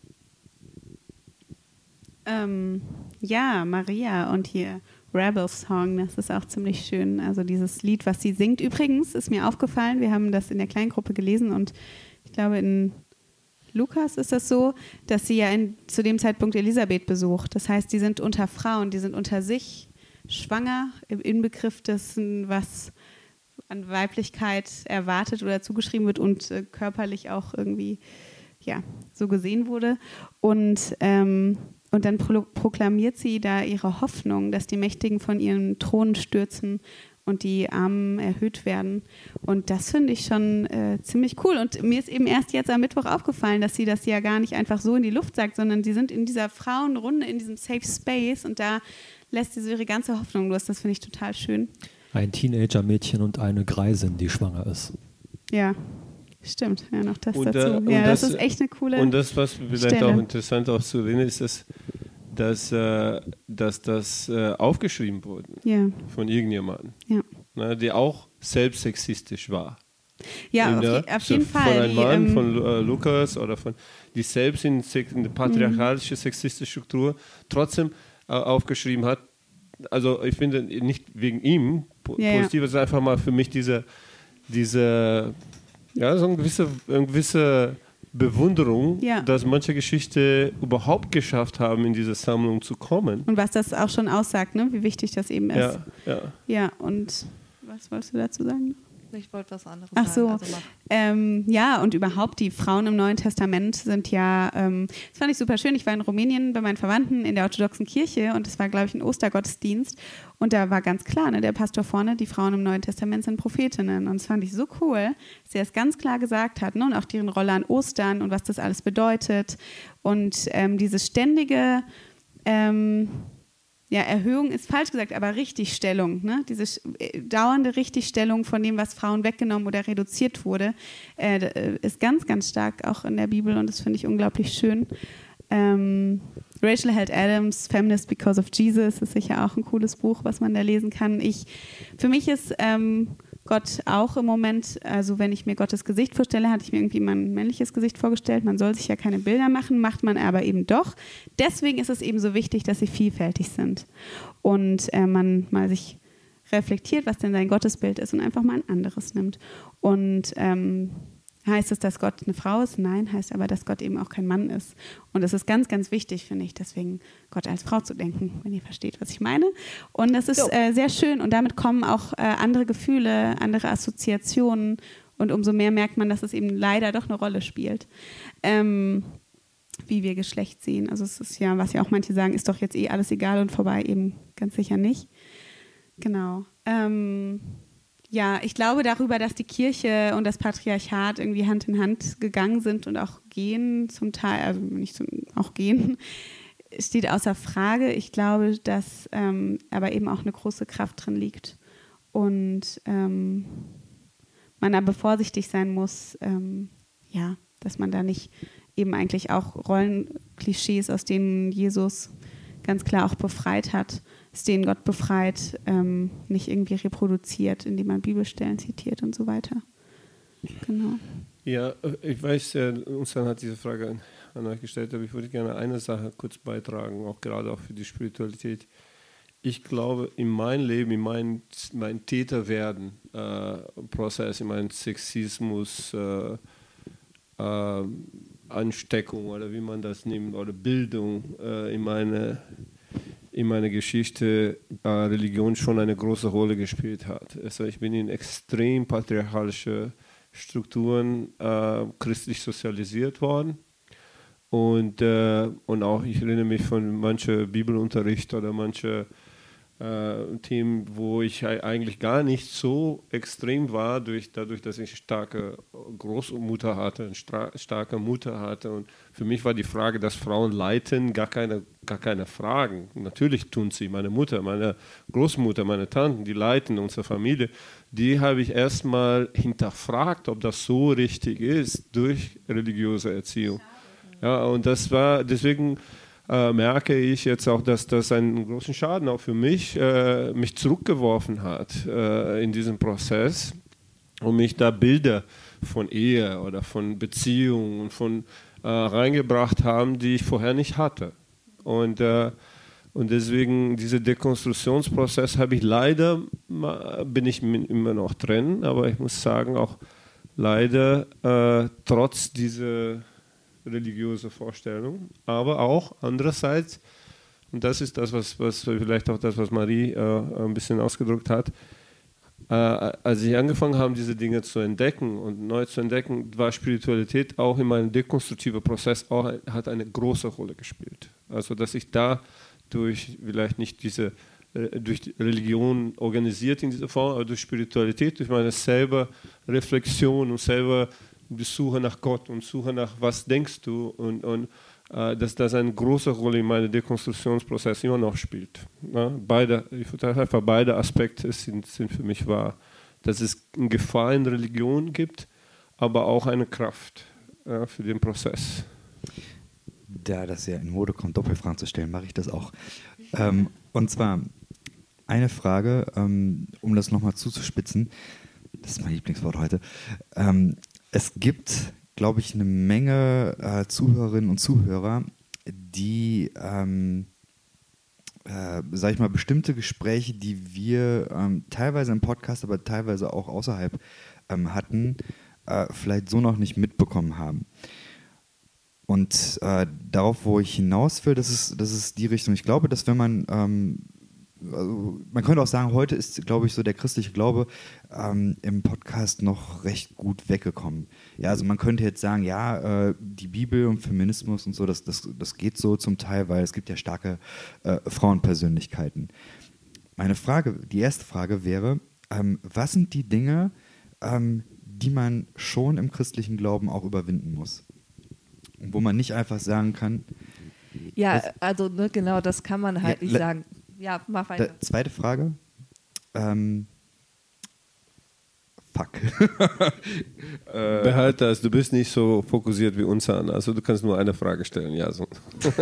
Ähm, ja, Maria und hier Rebel Song, das ist auch ziemlich schön. Also dieses Lied, was sie singt. Übrigens ist mir aufgefallen, wir haben das in der Kleingruppe gelesen und ich glaube in Lukas ist das so, dass sie ja in, zu dem Zeitpunkt Elisabeth besucht. Das heißt, die sind unter Frauen, die sind unter sich schwanger, im Inbegriff dessen, was an Weiblichkeit erwartet oder zugeschrieben wird und äh, körperlich auch irgendwie ja, so gesehen wurde. Und ähm, Und dann pro- proklamiert sie da ihre Hoffnung, dass die Mächtigen von ihren Thronen stürzen und die Armen erhöht werden. Und das finde ich schon äh, ziemlich cool. Und mir ist eben erst jetzt am Mittwoch aufgefallen, dass sie das ja gar nicht einfach so in die Luft sagt, sondern sie sind in dieser Frauenrunde, in diesem Safe Space und da lässt sie so ihre ganze Hoffnung los. Das finde ich total schön. Ein Teenager-Mädchen und eine Greisin, die schwanger ist. Ja. Stimmt, ja, noch das Und, dazu. äh, und ja, das, das ist echt eine coole Und das, was vielleicht Stelle. auch interessant auch zu erwähnen ist, dass, dass, äh, dass das äh, aufgeschrieben wurde ja. von irgendjemandem, Ja. ne, der auch selbst sexistisch war. Ja, auf, Ja, je, auf so jeden von Fall. einem Die, Mann, ähm, von äh, Lukas oder von, die selbst in, sex- in eine patriarchalische, sexistische Struktur trotzdem äh, aufgeschrieben hat. Also ich finde nicht wegen ihm po- Ja, ja. positiv, es ist einfach mal für mich diese, diese ja, so eine gewisse, eine gewisse Bewunderung, Ja. dass manche Geschichte überhaupt geschafft haben, in diese Sammlung zu kommen. Und was das auch schon aussagt, ne? Wie wichtig das eben ist. Ja, ja. Ja, und was wolltest du dazu sagen? Ich wollte was anderes Ach so, sagen. Also mach. ähm, ja, und überhaupt die Frauen im Neuen Testament sind ja, ähm, das fand ich super schön. Ich war in Rumänien bei meinen Verwandten in der orthodoxen Kirche und es war, glaube ich, ein Ostergottesdienst und da war ganz klar, ne, der Pastor vorne, die Frauen im Neuen Testament sind Prophetinnen und das fand ich so cool, dass er es ganz klar gesagt hat, ne, und auch deren Rolle an Ostern und was das alles bedeutet und ähm, dieses ständige, ähm, ja, Erhöhung ist falsch gesagt, aber Richtigstellung, ne? Diese äh, dauernde Richtigstellung von dem, was Frauen weggenommen oder reduziert wurde, äh, ist ganz, ganz stark auch in der Bibel und das finde ich unglaublich schön. Ähm, Rachel Held Adams, Feminist Because of Jesus, ist sicher auch ein cooles Buch, was man da lesen kann. Ich, für mich ist ähm, Gott auch im Moment, also wenn ich mir Gottes Gesicht vorstelle, hatte ich mir irgendwie mein männliches Gesicht vorgestellt. Man soll sich ja keine Bilder machen, macht man aber eben doch. Deswegen ist es eben so wichtig, dass sie vielfältig sind und äh, man mal sich reflektiert, was denn sein Gottesbild ist und einfach mal ein anderes nimmt. Und ähm, heißt es, dass Gott eine Frau ist? Nein, heißt aber, dass Gott eben auch kein Mann ist. Und es ist ganz, ganz wichtig, finde ich, deswegen Gott als Frau zu denken, wenn ihr versteht, was ich meine. Und das ist äh, sehr schön und damit kommen auch äh, andere Gefühle, andere Assoziationen und umso mehr merkt man, dass es eben leider doch eine Rolle spielt, ähm, wie wir Geschlecht sehen. Also es ist ja, was ja auch manche sagen, ist doch jetzt eh alles egal und vorbei, eben ganz sicher nicht. Genau. Ähm, Ja, ich glaube darüber, dass die Kirche und das Patriarchat irgendwie Hand in Hand gegangen sind und auch gehen, zum Teil, also nicht zum, auch gehen, steht außer Frage. Ich glaube, dass ähm, aber eben auch eine große Kraft drin liegt und ähm, man aber vorsichtig sein muss, ähm, ja, dass man da nicht eben eigentlich auch Rollenklischees, aus denen Jesus ganz klar auch befreit hat, aus denen Gott befreit, ähm, nicht irgendwie reproduziert, indem man Bibelstellen zitiert und so weiter. Genau. Ja, ich weiß, Unsan hat diese Frage an, an euch gestellt, aber ich würde gerne eine Sache kurz beitragen, auch gerade auch für die Spiritualität. Ich glaube, in meinem Leben, in meinem mein Täterwerden-Prozess, äh, in meinem Sexismus, äh, äh, Ansteckung oder wie man das nimmt, oder Bildung, äh, in meine in meiner Geschichte äh, Religion schon eine große Rolle gespielt hat. Also ich bin in extrem patriarchalische Strukturen äh, christlich sozialisiert worden und, äh, und auch ich erinnere mich von manchen Bibelunterricht oder manche äh, Themen, wo ich eigentlich gar nicht so extrem war, durch, dadurch, dass ich starke Großmutter hatte, eine stra- starke Mutter hatte. Und für mich war die Frage, dass Frauen leiten, gar keine, gar keine Fragen. Natürlich tun sie. Meine Mutter, meine Großmutter, meine Tanten, die leiten unsere Familie. Die habe ich erstmal hinterfragt, ob das so richtig ist, durch religiöse Erziehung. Ja, und das war deswegen. Äh, merke ich jetzt auch, dass das einen großen Schaden auch für mich, äh, mich zurückgeworfen hat äh, in diesem Prozess und mich da Bilder von Ehe oder von Beziehungen von äh, reingebracht haben, die ich vorher nicht hatte. Und, äh, und deswegen dieser Dekonstruktionsprozess habe ich leider, bin ich immer noch drin, aber ich muss sagen, auch leider äh, trotz dieser religiöse Vorstellung, aber auch andererseits, und das ist das, was, was vielleicht auch das, was Marie äh, ein bisschen ausgedrückt hat, äh, als ich angefangen habe, diese Dinge zu entdecken und neu zu entdecken, war Spiritualität auch in meinem dekonstruktiven Prozess auch, hat eine große Rolle gespielt. Also, dass ich da durch vielleicht nicht diese, äh, durch die Religion organisiert in dieser Form, aber durch Spiritualität, durch meine selber Reflexion und selber die Suche nach Gott und Suche nach, was denkst du, und, und äh, dass das eine große Rolle in meinem Dekonstruktionsprozess immer noch spielt. Ja, beide, ich würde einfach beide Aspekte sind, sind für mich wahr. Dass es eine Gefahr in Religion gibt, aber auch eine Kraft ja, für den Prozess. Da das ja in Mode kommt, Doppelfragen zu stellen, mache ich das auch. Ähm, und zwar eine Frage, ähm, um das nochmal zuzuspitzen, das ist mein Lieblingswort heute. Ähm, Es gibt, glaube ich, eine Menge äh, Zuhörerinnen und Zuhörer, die, ähm, äh, sag ich mal, bestimmte Gespräche, die wir ähm, teilweise im Podcast, aber teilweise auch außerhalb ähm, hatten, äh, vielleicht so noch nicht mitbekommen haben. Und äh, darauf, wo ich hinaus will, das ist, das ist die Richtung. Ich glaube, dass wenn man ähm, Also man könnte auch sagen, heute ist, glaube ich, so der christliche Glaube ähm, im Podcast noch recht gut weggekommen. Ja, also man könnte jetzt sagen, ja, äh, die Bibel und Feminismus und so, das, das, das geht so zum Teil, weil es gibt ja starke äh, Frauenpersönlichkeiten. Meine Frage, die erste Frage wäre, ähm, was sind die Dinge, ähm, die man schon im christlichen Glauben auch überwinden muss? Und wo man nicht einfach sagen kann... Ja, also ne, genau, das kann man halt ja, nicht sagen. ja, mach weiter. Da, zweite Frage. Ähm, fuck. äh, Behalt das, du bist nicht so fokussiert wie uns an. Also du kannst nur eine Frage stellen. Ja, so.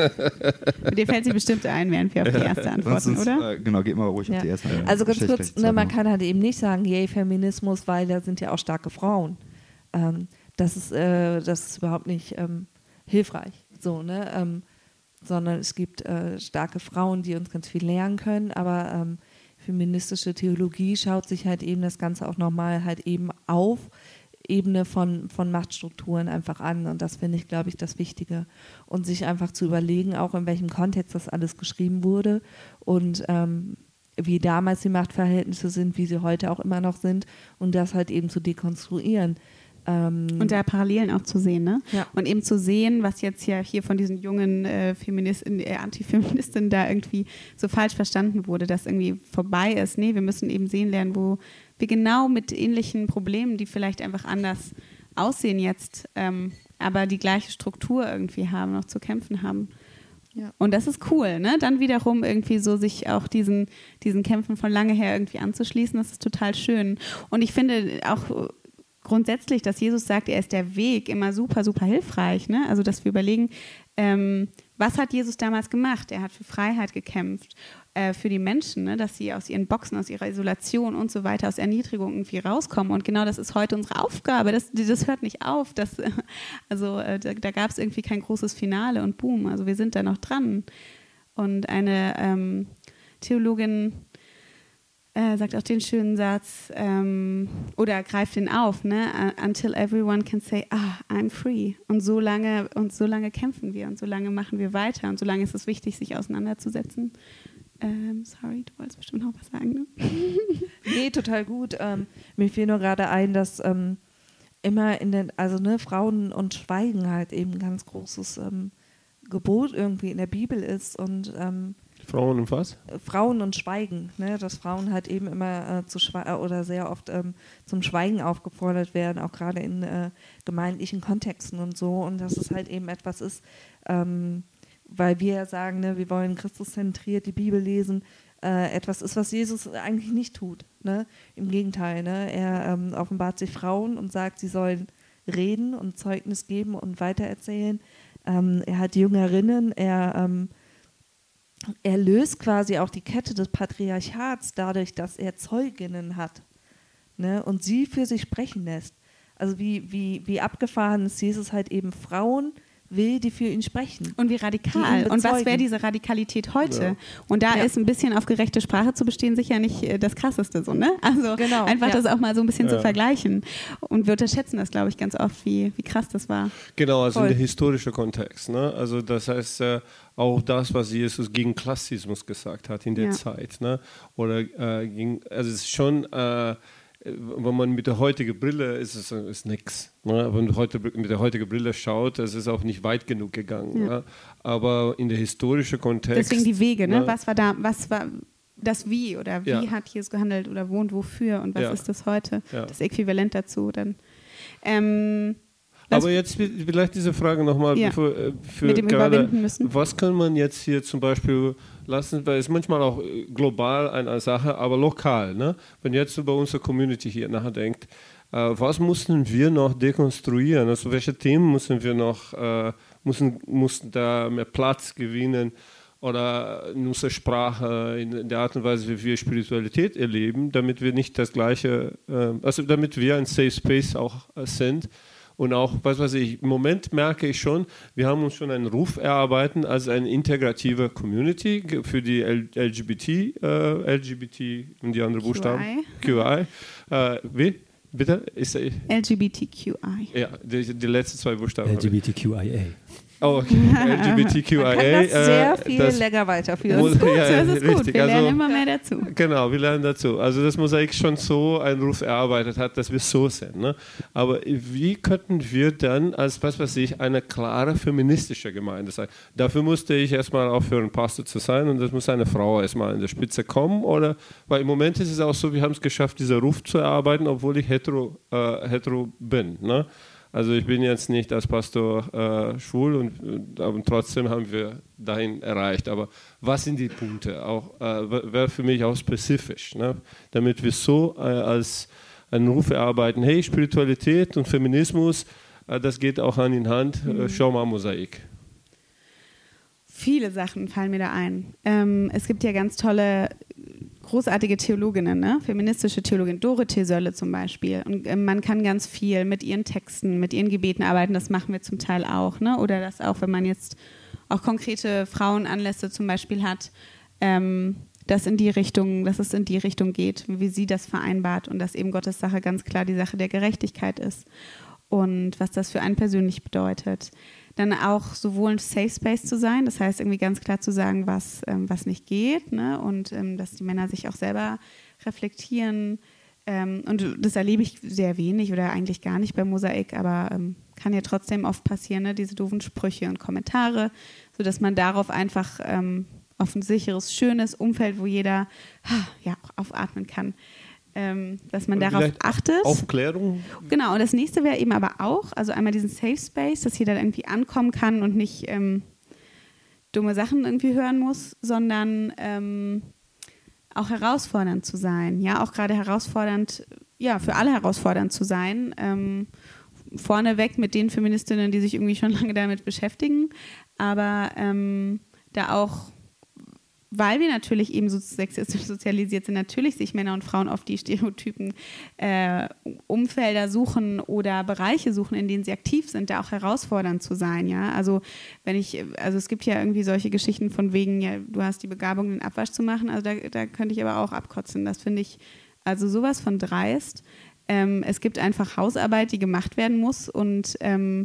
Dir fällt sie bestimmt ein, während wir auf die erste antworten, sonst, oder? Äh, genau, geht mal ruhig ja. auf die erste. Äh, also ganz kurz, ne, man noch. kann halt eben nicht sagen, yay, Feminismus, weil da sind ja auch starke Frauen. Ähm, das, ist, äh, das ist überhaupt nicht ähm, hilfreich. So, ne? Ähm, sondern es gibt äh, starke Frauen, die uns ganz viel lernen können, aber ähm, feministische Theologie schaut sich halt eben das Ganze auch nochmal halt eben auf Ebene von, von Machtstrukturen einfach an und das finde ich, glaube ich, das Wichtige und sich einfach zu überlegen, auch in welchem Kontext das alles geschrieben wurde und ähm, wie damals die Machtverhältnisse sind, wie sie heute auch immer noch sind und das halt eben zu dekonstruieren. Und da Parallelen auch zu sehen, ne? Ja. Und eben zu sehen, was jetzt ja hier von diesen jungen äh, Feministinnen, äh, Antifeministinnen da irgendwie so falsch verstanden wurde, dass irgendwie vorbei ist. Nee, wir müssen eben sehen lernen, wo wir genau mit ähnlichen Problemen, die vielleicht einfach anders aussehen jetzt, ähm, aber die gleiche Struktur irgendwie haben, noch zu kämpfen haben. Ja. Und das ist cool, ne? Dann wiederum irgendwie so sich auch diesen, diesen Kämpfen von lange her irgendwie anzuschließen, das ist total schön. Und ich finde auch grundsätzlich, dass Jesus sagt, er ist der Weg, immer super, super hilfreich. Ne? Also, dass wir überlegen, ähm, was hat Jesus damals gemacht? Er hat für Freiheit gekämpft, äh, für die Menschen, ne? Dass sie aus ihren Boxen, aus ihrer Isolation und so weiter, aus Erniedrigung irgendwie rauskommen. Und genau das ist heute unsere Aufgabe. Das, das hört nicht auf. Das, also, äh, da, da gab es irgendwie kein großes Finale und boom. Also, wir sind da noch dran. Und eine ähm, Theologin Äh, sagt auch den schönen Satz ähm, oder greift den auf, ne? Until everyone can say, ah, I'm free. Und so lange und so lange kämpfen wir und so lange machen wir weiter und so lange ist es wichtig, sich auseinanderzusetzen. Ähm, sorry, du wolltest bestimmt noch was sagen, ne? Nee, total gut. Ähm, mir fiel nur gerade ein, dass ähm, immer in den, also ne, Frauen und Schweigen halt eben ein ganz großes ähm, Gebot irgendwie in der Bibel ist und ähm, Frauen und was? Frauen und Schweigen, ne? Dass Frauen halt eben immer äh, zu schwe- oder sehr oft ähm, zum Schweigen aufgefordert werden, auch gerade in äh, gemeindlichen Kontexten und so. Und dass es halt eben etwas ist, ähm, weil wir sagen, ne, wir wollen Christuszentriert die Bibel lesen, äh, etwas ist, was Jesus eigentlich nicht tut. Ne? Im Gegenteil, ne? Er ähm, offenbart sich Frauen und sagt, sie sollen reden und Zeugnis geben und weitererzählen. Ähm, er hat Jüngerinnen, er ähm, Er löst quasi auch die Kette des Patriarchats dadurch, dass er Zeuginnen hat, ne, und sie für sich sprechen lässt. Also wie, wie, wie abgefahren ist Jesus halt eben Frauen will, die für ihn sprechen. Und wie radikal. Und was wäre diese Radikalität heute? Ja. Und da ja. ist ein bisschen auf gerechte Sprache zu bestehen sicher nicht äh, das Krasseste. So, ne? Also genau, einfach ja. das auch mal so ein bisschen ja. zu vergleichen. Und wir unterschätzen das, glaube ich, ganz oft, wie, wie krass das war. Genau, also Voll. in der historischen Kontext. Ne? Also das heißt, äh, auch das, was Jesus gegen Klassismus gesagt hat in der Ja. Zeit. Ne? Oder äh, gegen, also es ist schon... Äh, wenn man mit der heutigen Brille ist es ist nichts. Ne? Aber wenn man heute mit der heutigen Brille schaut, es ist auch nicht weit genug gegangen. Ja. Ne? Aber in der historischen Kontext. Deswegen die Wege, ne? Ne? Was war da, was war das Wie oder wie Ja. hat Jesus gehandelt oder wo und wofür und was Ja. ist das heute? Ja. Das Äquivalent dazu. Dann. Ähm, was- Aber jetzt vielleicht diese Frage nochmal, Ja. bevor, äh, für Mit dem gerade, überwinden müssen. was kann man jetzt hier zum Beispiel lassen, weil es manchmal auch äh, global eine Sache, aber lokal, ne? Wenn jetzt über unsere Community hier nachdenkt, äh, was mussten wir noch dekonstruieren, also welche Themen müssen wir noch, äh, müssen, mussten da mehr Platz gewinnen oder in unserer Sprache, in der Art und Weise, wie wir Spiritualität erleben, damit wir nicht das Gleiche, äh, also damit wir ein Safe Space auch äh, sind. Und auch, was weiß ich, im Moment merke ich schon, wir haben uns schon einen Ruf erarbeitet als eine integrative Community für die L G B T, äh, L G B T und die anderen Buchstaben. Q I. Äh, wie? Bitte? Ist, äh, L G B T Q I. ja, die, die letzten zwei Buchstaben. L G B T Q I A. Oh, okay. L G B T Q I A. Man kann das sehr äh, viel das länger weiterführen. muss- Gut, ja, das ist gut. richtig. Wir lernen Also- immer mehr dazu. Genau, wir lernen dazu. Also das Mosaik schon so einen Ruf erarbeitet hat, dass wir so sind. Ne? Aber wie könnten wir dann als, was weiß ich, eine klare feministische Gemeinde sein? Dafür musste ich erstmal aufhören, Pastor zu sein und das muss eine Frau erstmal an der Spitze kommen. Oder, weil im Moment ist es auch so, wir haben es geschafft, diesen Ruf zu erarbeiten, obwohl ich hetero, äh, hetero bin. Ne? Also ich bin jetzt nicht als Pastor äh, schwul, und, aber trotzdem haben wir dahin erreicht. Aber was sind die Punkte? Auch äh, wäre für mich auch spezifisch, ne? Damit wir so äh, als einen Ruf erarbeiten, hey, Spiritualität und Feminismus, äh, das geht auch Hand in Hand. Mhm. Äh, schau mal Mosaik. Viele Sachen fallen mir da ein. Ähm, es gibt ja ganz tolle, großartige Theologinnen, ne? Feministische Theologin, Dorothee Sölle zum Beispiel. Und äh, man kann ganz viel mit ihren Texten, mit ihren Gebeten arbeiten. Das machen wir zum Teil auch. Ne? Oder das auch, wenn man jetzt auch konkrete Frauenanlässe zum Beispiel hat, ähm, dass in die Richtung, dass es in die Richtung geht, wie sie das vereinbart und dass eben Gottes Sache ganz klar die Sache der Gerechtigkeit ist und was das für einen persönlich bedeutet. Dann auch sowohl ein Safe Space zu sein, das heißt irgendwie ganz klar zu sagen, was, ähm, was nicht geht, ne? Und ähm, dass die Männer sich auch selber reflektieren. Ähm, und das erlebe ich sehr wenig oder eigentlich gar nicht bei Mosaik, aber ähm, kann ja trotzdem oft passieren, ne? Diese doofen Sprüche und Kommentare, sodass man darauf einfach ähm, auf ein sicheres, schönes Umfeld, wo jeder ja, auch aufatmen kann, Ähm, dass man und darauf achtet. Aufklärung. Genau, und das nächste wäre eben aber auch, also einmal diesen Safe Space, dass jeder irgendwie ankommen kann und nicht ähm, dumme Sachen irgendwie hören muss, sondern ähm, auch herausfordernd zu sein. Ja, auch gerade herausfordernd, ja, für alle herausfordernd zu sein. Ähm, vorneweg mit den Feministinnen, die sich irgendwie schon lange damit beschäftigen, aber ähm, da auch, weil wir natürlich eben so sexistisch sozialisiert sind, natürlich sich Männer und Frauen auf die Stereotypen äh, Umfelder suchen oder Bereiche suchen, in denen sie aktiv sind, da auch herausfordernd zu sein, ja. Also wenn ich, also es gibt ja irgendwie solche Geschichten von wegen, ja, du hast die Begabung, den Abwasch zu machen, also da, da könnte ich aber auch abkotzen. Das finde ich also sowas von dreist. Ähm, es gibt einfach Hausarbeit, die gemacht werden muss und ähm,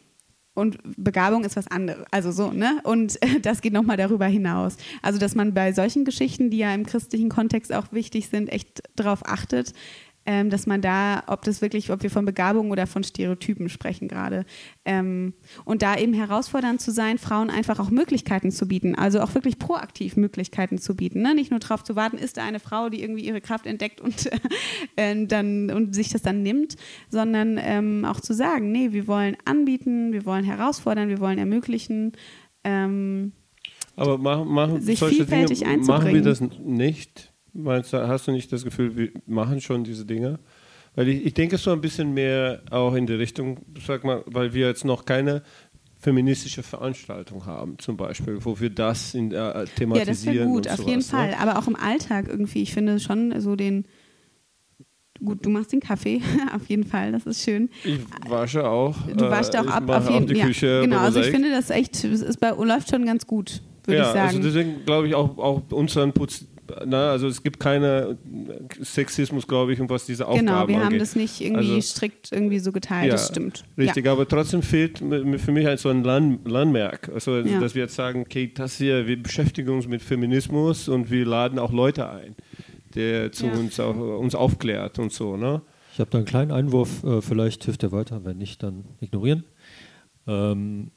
Und Begabung ist was anderes, also so, ne? Und äh, das geht nochmal darüber hinaus. Also, dass man bei solchen Geschichten, die ja im christlichen Kontext auch wichtig sind, echt darauf achtet, ähm, dass man da, ob das wirklich, ob wir von Begabung oder von Stereotypen sprechen gerade. Ähm, und da eben herausfordernd zu sein, Frauen einfach auch Möglichkeiten zu bieten, also auch wirklich proaktiv Möglichkeiten zu bieten. Ne? Nicht nur darauf zu warten, ist da eine Frau, die irgendwie ihre Kraft entdeckt und, äh, dann, und sich das dann nimmt, sondern ähm, auch zu sagen, nee, wir wollen anbieten, wir wollen herausfordern, wir wollen ermöglichen, ähm, aber machen, machen sich solche vielfältig Dinge, einzubringen. machen wir das nicht? Meinst du, hast du nicht das Gefühl, wir machen schon diese Dinge? Weil ich, ich denke so ein bisschen mehr auch in die Richtung, sag mal, weil wir jetzt noch keine feministische Veranstaltung haben, zum Beispiel, wo wir das in, äh, thematisieren. Ja, das wäre gut, und auf sowas, jeden ne? Fall. Aber auch im Alltag irgendwie, ich finde schon so den, gut, du machst den Kaffee, auf jeden Fall, das ist schön. Ich wasche auch. Du waschst äh, auch ab, ich auf jeden auch die ja, Küche. genau, also ich Mosaik. finde das echt, es ist bei, läuft schon ganz gut, würde ja, ich sagen. also deswegen glaube ich auch, auch unseren Putz, na, also es gibt keine Sexismus, glaube ich, und was diese Aufgaben Genau, wir angeht. haben das nicht irgendwie Also, strikt irgendwie so geteilt, ja, das stimmt. Richtig, Ja. aber trotzdem fehlt mir- für mich halt so ein Land, Landmerk. Also, Ja. dass wir jetzt sagen, okay, das hier, wir beschäftigen uns mit Feminismus und wir laden auch Leute ein, der zu Ja. uns, auch, uns aufklärt und so, ne? Ich habe da einen kleinen Einwurf, äh, vielleicht hilft er weiter, wenn nicht, dann ignorieren. Ähm,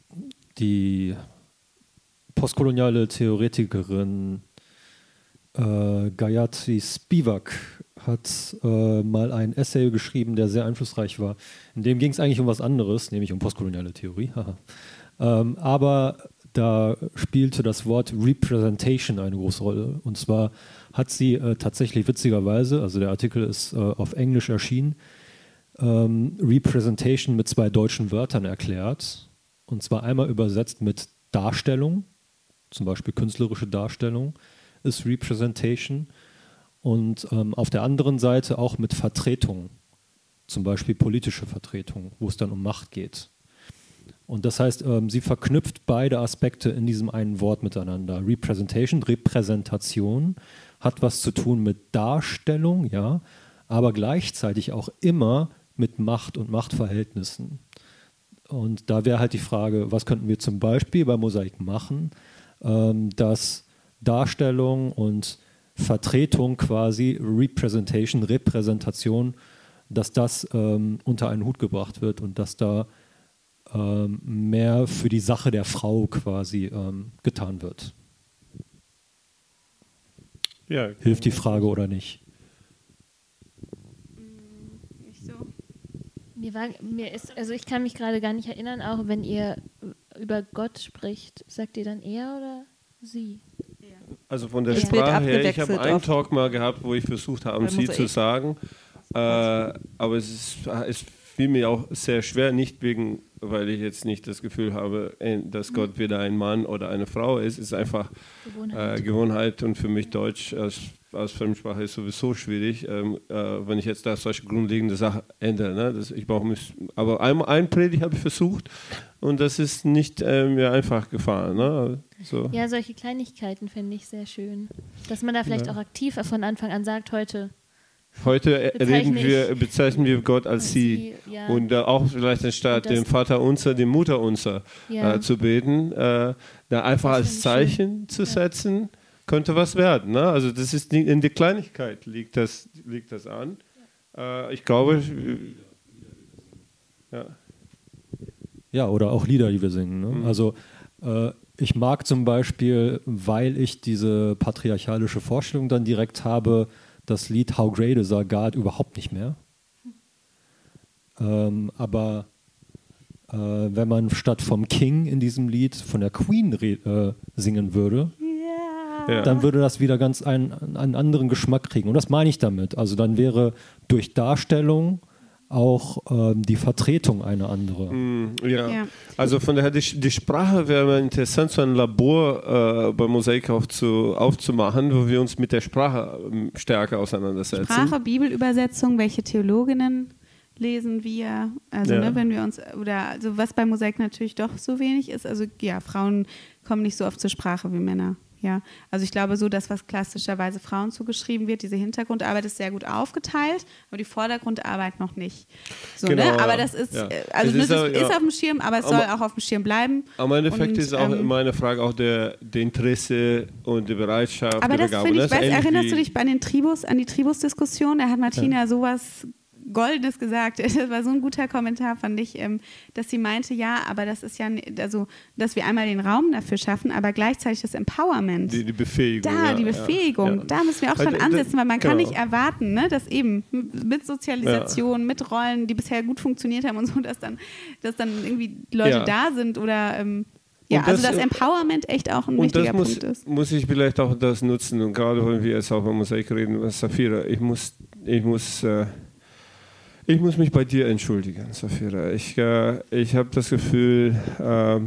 die postkoloniale Theoretikerin äh, Gayatri Spivak hat äh, mal ein Essay geschrieben, der sehr einflussreich war. In dem ging es eigentlich um was anderes, nämlich um postkoloniale Theorie. ähm, aber da spielte das Wort Representation eine große Rolle. Und zwar hat sie äh, tatsächlich witzigerweise, also der Artikel ist äh, auf Englisch erschienen, ähm, Representation mit zwei deutschen Wörtern erklärt. Und zwar einmal übersetzt mit Darstellung, zum Beispiel künstlerische Darstellung ist Representation. Und ähm, auf der anderen Seite auch mit Vertretung, zum Beispiel politische Vertretung, wo es dann um Macht geht. Und das heißt, ähm, sie verknüpft beide Aspekte in diesem einen Wort miteinander. Representation, Repräsentation, hat was zu tun mit Darstellung, ja, aber gleichzeitig auch immer mit Macht und Machtverhältnissen. Und da wäre halt die Frage, was könnten wir zum Beispiel bei Mosaik machen, ähm, dass Darstellung und Vertretung quasi, Representation, Repräsentation, dass das ähm, unter einen Hut gebracht wird und dass da ähm, mehr für die Sache der Frau quasi ähm, getan wird. Ja. Hilft die Frage oder nicht? Nicht so. Mir war, mir ist, also ich kann mich gerade gar nicht erinnern, auch wenn ihr über Gott spricht, sagt ihr dann er oder sie? Also von der Es wird Sprache her, ich abgewechselt habe einen oft. Talk mal gehabt, wo ich versucht habe, Bei sie Mosaik. zu sagen, äh, aber es, ist, es fiel mir auch sehr schwer, nicht wegen, weil ich jetzt nicht das Gefühl habe, äh, dass Gott weder ein Mann oder eine Frau ist, es ist einfach Gewohnheit. äh, Gewohnheit und für mich Deutsch als, als Fremdsprache ist sowieso schwierig, ähm, äh, wenn ich jetzt da solche grundlegende Sachen ändere. Ne? Das, ich brauche mich, aber einmal ein Predigt habe ich versucht und das ist nicht äh, mir einfach gefallen. Ne? So. Ja, solche Kleinigkeiten finde ich sehr schön. Dass man da vielleicht Ja. auch aktiv von Anfang an sagt, heute Heute äh, Bezeichne reden wir, ich- bezeichnen wir Gott als als sie. sie, ja. Und äh, auch vielleicht anstatt Und das- dem Vater unser, dem Mutter unser Ja. äh, zu beten, äh, da einfach Das als finde ich Zeichen zu setzen, könnte was werden. Ne? Also das ist nie- in der Kleinigkeit liegt das, liegt das an. Äh, ich glaube, äh, ja. Ja, oder auch Lieder, die wir singen. Ne? Mhm. Also äh, ich mag zum Beispiel, weil ich diese patriarchalische Vorstellung dann direkt habe, das Lied How Great Is Our God überhaupt nicht mehr. Ähm, aber äh, wenn man statt vom King in diesem Lied von der Queen re- äh, singen würde, Ja. dann würde das wieder ganz einen, einen anderen Geschmack kriegen. Und das meine ich damit. Also dann wäre durch Darstellung auch ähm, die Vertretung eine andere. Mm, ja. Ja. Also von daher, die, die Sprache wäre mal interessant, so ein Labor äh, bei Mosaik aufzu, aufzumachen, wo wir uns mit der Sprache ähm, stärker auseinandersetzen. Sprache, Bibelübersetzung, welche Theologinnen lesen wir? Also, Ja. ne, wenn wir uns, oder also was bei Mosaik natürlich doch so wenig ist, also ja, Frauen kommen nicht so oft zur Sprache wie Männer. Ja, also ich glaube, so das, was klassischerweise Frauen zugeschrieben wird, diese Hintergrundarbeit ist sehr gut aufgeteilt, aber die Vordergrundarbeit noch nicht. So, Genau, ne? Aber ja. das ist, Ja. äh, also Es ne, ist das auch- ist ja. auf dem Schirm, aber es Aber- soll auch auf dem Schirm bleiben. Am Endeffekt Und, ist auch ähm, meine Frage auch der, der Interesse und die Bereitschaft. Aber die das Begabung. finde ich, Das ist weißt, ähnlich erinnerst wie- du dich bei den Tribus, an die Tribus-Diskussion? Da hat Martina sowas Goldenes gesagt. Das war so ein guter Kommentar, fand ich, ähm, dass sie meinte, ja, aber das ist ja, n- also, dass wir einmal den Raum dafür schaffen, aber gleichzeitig das Empowerment. Die, die Befähigung. da, ja, die ja, Befähigung, ja. da müssen wir auch Weil dran da- ansetzen, weil man kann genau. nicht erwarten, ne, dass eben m- mit Sozialisation, mit Rollen, die bisher gut funktioniert haben und so, dass dann, dass dann irgendwie Leute Ja. da sind oder ähm, ja, Und also das- das Empowerment echt auch ein Und wichtiger das muss, Punkt ist. muss ich vielleicht auch das nutzen, und gerade wenn wir jetzt auch über Mosaik reden, was Safira, ich muss, ich muss, äh, ich muss mich bei dir entschuldigen, Safira. Ich, äh, ich habe das Gefühl, ähm,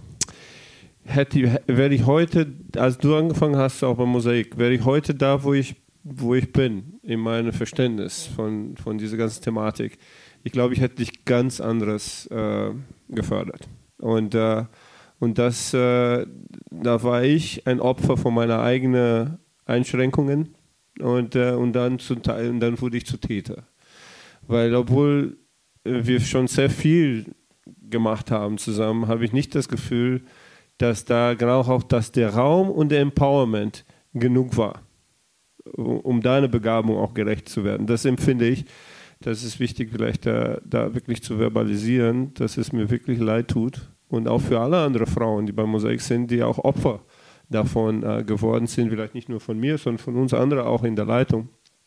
hätte, wäre ich heute, als du angefangen hast, auch bei Mosaik, wäre ich heute da, wo ich, wo ich bin, in meinem Verständnis von, von dieser ganzen Thematik. Ich glaube, ich hätte dich ganz anderes äh, gefördert. Und, äh, und das, äh, da war ich ein Opfer von meinen eigenen Einschränkungen und, äh, und, dann zum Teil, und dann wurde ich zu Täter. Weil obwohl äh, wir schon sehr viel gemacht haben zusammen, habe ich nicht das Gefühl, dass da genau auch dass der Raum und der Empowerment genug war, um deiner Begabung auch gerecht zu werden. Das empfinde ich, das ist wichtig, vielleicht da, da wirklich zu verbalisieren, dass es mir wirklich leid tut. Und auch für alle anderen Frauen, die bei Mosaik sind, die auch Opfer davon äh, geworden sind, vielleicht nicht nur von mir, sondern von uns anderen auch in der Leitung.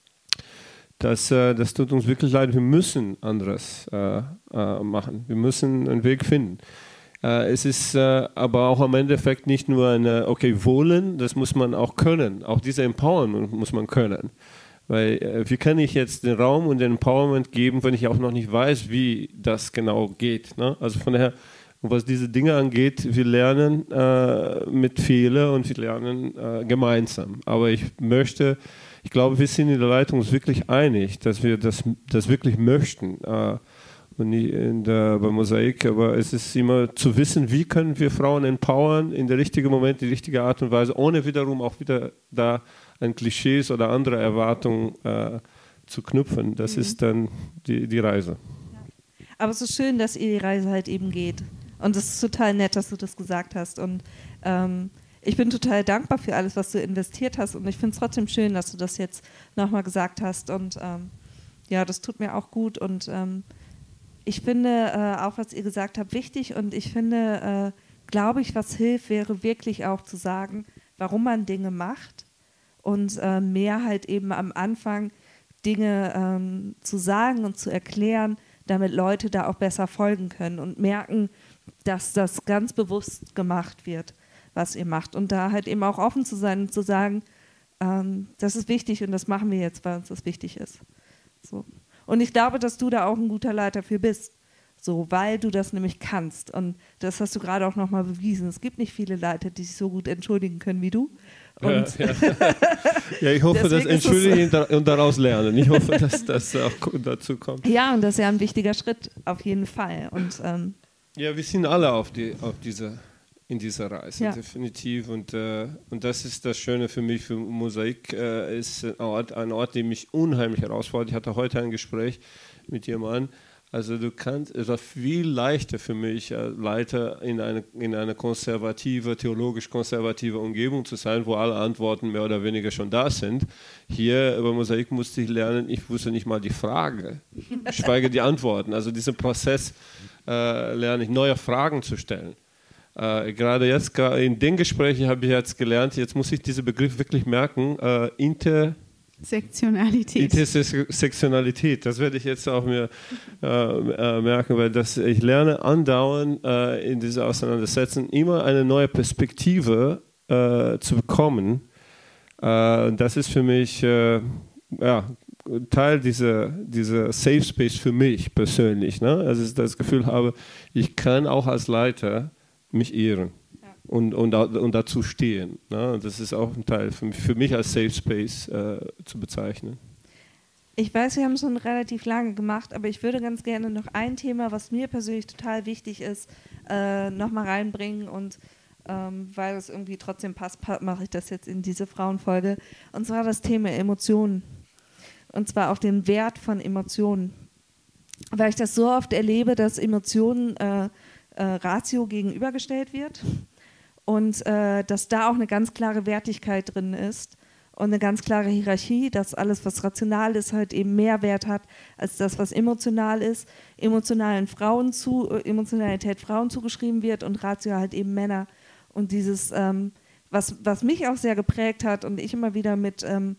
Das, äh, das tut uns wirklich leid. Wir müssen anderes äh, äh, machen. Wir müssen einen Weg finden. Äh, es ist äh, aber auch am Endeffekt nicht nur eine, okay, wollen, das muss man auch können. Auch diese Empowerment muss man können. Weil äh, wie kann ich jetzt den Raum und den Empowerment geben, wenn ich auch noch nicht weiß, wie das genau geht. Ne? Also von daher, was diese Dinge angeht, wir lernen äh, mit Fehlern und wir lernen äh, gemeinsam. Aber ich möchte, ich glaube, wir sind in der Leitung uns wirklich einig, dass wir das, das wirklich möchten. Äh, und nicht in der, bei Mosaik, aber es ist immer zu wissen, wie können wir Frauen empowern in der richtigen Moment, die richtige Art und Weise, ohne wiederum auch wieder da an Klischees oder andere Erwartungen äh, zu knüpfen. Das mhm. ist dann die, die Reise. Aber es ist schön, dass ihr die Reise halt eben geht. Und es ist total nett, dass du das gesagt hast. Und ähm, ich bin total dankbar für alles, was du investiert hast. Und ich finde es trotzdem schön, dass du das jetzt nochmal gesagt hast. Und ähm, ja, das tut mir auch gut. Und ähm, ich finde äh, auch, was ihr gesagt habt, wichtig. Und ich finde, äh, glaube ich, was hilft, wäre wirklich auch zu sagen, warum man Dinge macht. Und äh, mehr halt eben am Anfang Dinge ähm, zu sagen und zu erklären, damit Leute da auch besser folgen können und merken, dass das ganz bewusst gemacht wird, was ihr macht. Und da halt eben auch offen zu sein und zu sagen, ähm, das ist wichtig und das machen wir jetzt, weil uns das wichtig ist. So. Und ich glaube, dass du da auch ein guter Leiter für bist, so, weil du das nämlich kannst. Und das hast du gerade auch nochmal bewiesen. Es gibt nicht viele Leiter, die sich so gut entschuldigen können wie du. Und ja, ja. ja, ich hoffe, dass Entschuldigen und daraus lernen. Ich hoffe, dass das auch dazu kommt. Ja, und das ist ja ein wichtiger Schritt, auf jeden Fall. Und, ähm, ja, wir sind alle auf, die, auf dieser, in dieser Reise, ja. definitiv. Und, äh, und das ist das Schöne für mich, für Mosaik äh, ist ein Ort, ein Ort, der mich unheimlich herausfordert. Ich hatte heute ein Gespräch mit jemandem. Also du kannst, es war viel leichter für mich, als Leiter in eine, in eine konservative, theologisch konservative Umgebung zu sein, wo alle Antworten mehr oder weniger schon da sind. Hier bei Mosaik musste ich lernen, ich wusste nicht mal die Frage, geschweige die Antworten. Also diesen Prozess äh, lerne ich, neue Fragen zu stellen. Äh, gerade jetzt, in den Gesprächen habe ich jetzt gelernt, jetzt muss ich diesen Begriff wirklich merken, äh, inter Sektionalität. Intersektionalität, das werde ich jetzt auch mir äh, äh, merken, weil das, ich lerne andauernd äh, in dieser Auseinandersetzung immer eine neue Perspektive äh, zu bekommen. Äh, das ist für mich äh, ja, Teil dieser, dieser Safe Space für mich persönlich. Ne? Also ich das Gefühl habe, ich kann auch als Leiter mich ehren. Und, und, und dazu stehen. Ne? Das ist auch ein Teil für mich, für mich als Safe Space äh, zu bezeichnen. Ich weiß, wir haben es schon relativ lange gemacht, aber ich würde ganz gerne noch ein Thema, was mir persönlich total wichtig ist, äh, nochmal reinbringen. Und ähm, weil es irgendwie trotzdem passt, mache ich das jetzt in diese Frauenfolge. Und zwar das Thema Emotionen. Und zwar auch den Wert von Emotionen. Weil ich das so oft erlebe, dass Emotionen äh, äh, Ratio gegenübergestellt wird. Und äh, dass da auch eine ganz klare Wertigkeit drin ist und eine ganz klare Hierarchie, dass alles, was rational ist, halt eben mehr Wert hat als das, was emotional ist, emotionalen Frauen zu, äh, Emotionalität Frauen zugeschrieben wird und Ratio halt eben Männer. Und dieses, ähm, was, was mich auch sehr geprägt hat und ich immer wieder mit ähm,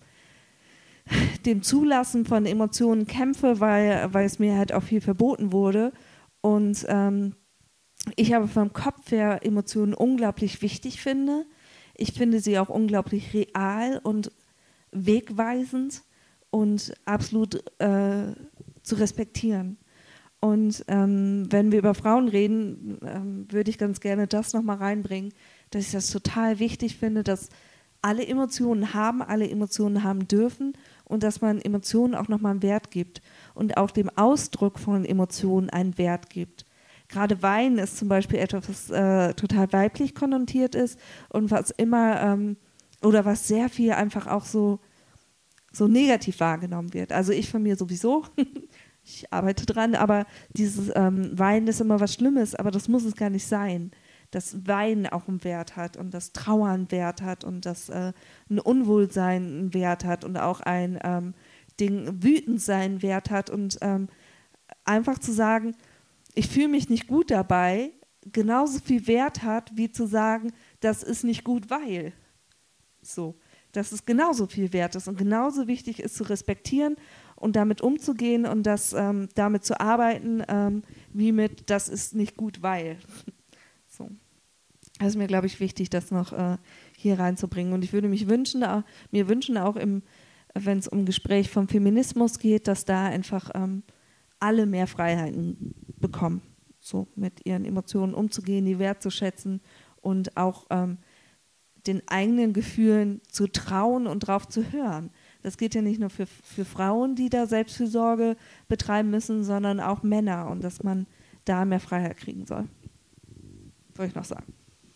dem Zulassen von Emotionen kämpfe, weil, weil es mir halt auch viel verboten wurde. Und ähm, ich aber vom Kopf her Emotionen unglaublich wichtig finde. Ich finde sie auch unglaublich real und wegweisend und absolut äh, zu respektieren. Und ähm, wenn wir über Frauen reden, ähm, würde ich ganz gerne das nochmal reinbringen, dass ich das total wichtig finde, dass alle Emotionen haben, alle Emotionen haben dürfen und dass man Emotionen auch nochmal einen Wert gibt und auch dem Ausdruck von Emotionen einen Wert gibt. Gerade Weinen ist zum Beispiel etwas, was äh, total weiblich konnotiert ist und was immer ähm, oder was sehr viel einfach auch so, so negativ wahrgenommen wird. Also ich von mir sowieso, ich arbeite dran, aber dieses ähm, Weinen ist immer was Schlimmes, aber das muss es gar nicht sein. Dass Weinen auch einen Wert hat und das Trauern einen Wert hat und dass äh, ein Unwohlsein einen Wert hat und auch ein ähm, Ding Wütendsein einen Wert hat und ähm, einfach zu sagen, ich fühle mich nicht gut dabei, genauso viel Wert hat, wie zu sagen, das ist nicht gut, weil. So, dass es genauso viel wert ist und genauso wichtig ist zu respektieren und damit umzugehen und das, ähm, damit zu arbeiten, ähm, wie mit, das ist nicht gut, weil. So. Das ist mir, glaube ich, wichtig, das noch äh, hier reinzubringen. Und ich würde mich wünschen, äh, mir wünschen auch, wenn es um Gespräch vom Feminismus geht, dass da einfach ähm, alle mehr Freiheiten bekommen, so mit ihren Emotionen umzugehen, die wertzuschätzen und auch ähm, den eigenen Gefühlen zu trauen und drauf zu hören. Das geht ja nicht nur für, für Frauen, die da Selbstfürsorge betreiben müssen, sondern auch Männer und dass man da mehr Freiheit kriegen soll. Soll ich noch sagen.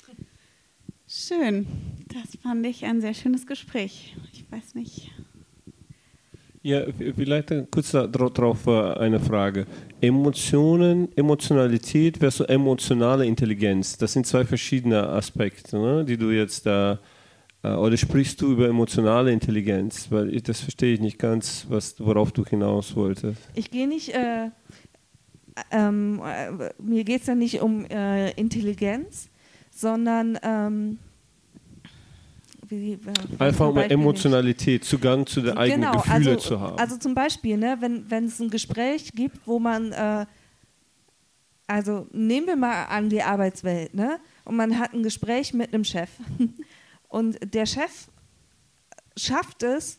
Schön. Das fand ich ein sehr schönes Gespräch. Ich weiß nicht. Ja, vielleicht kurz darauf eine Frage. Emotionen, Emotionalität versus emotionale Intelligenz, das sind zwei verschiedene Aspekte, ne, die du jetzt da, äh, oder sprichst du über emotionale Intelligenz? Weil ich, das verstehe ich nicht ganz, was, worauf du hinaus wolltest. Ich gehe nicht, äh, ähm, äh, mir geht es ja nicht um äh, Intelligenz, sondern, ähm, wie, wie einfach mal Emotionalität, Zugang zu den eigenen genau, Gefühlen also, zu haben. Also zum Beispiel, ne, wenn, wenn es ein Gespräch gibt, wo man, äh, also nehmen wir mal an die Arbeitswelt, ne, und man hat ein Gespräch mit einem Chef und der Chef schafft es,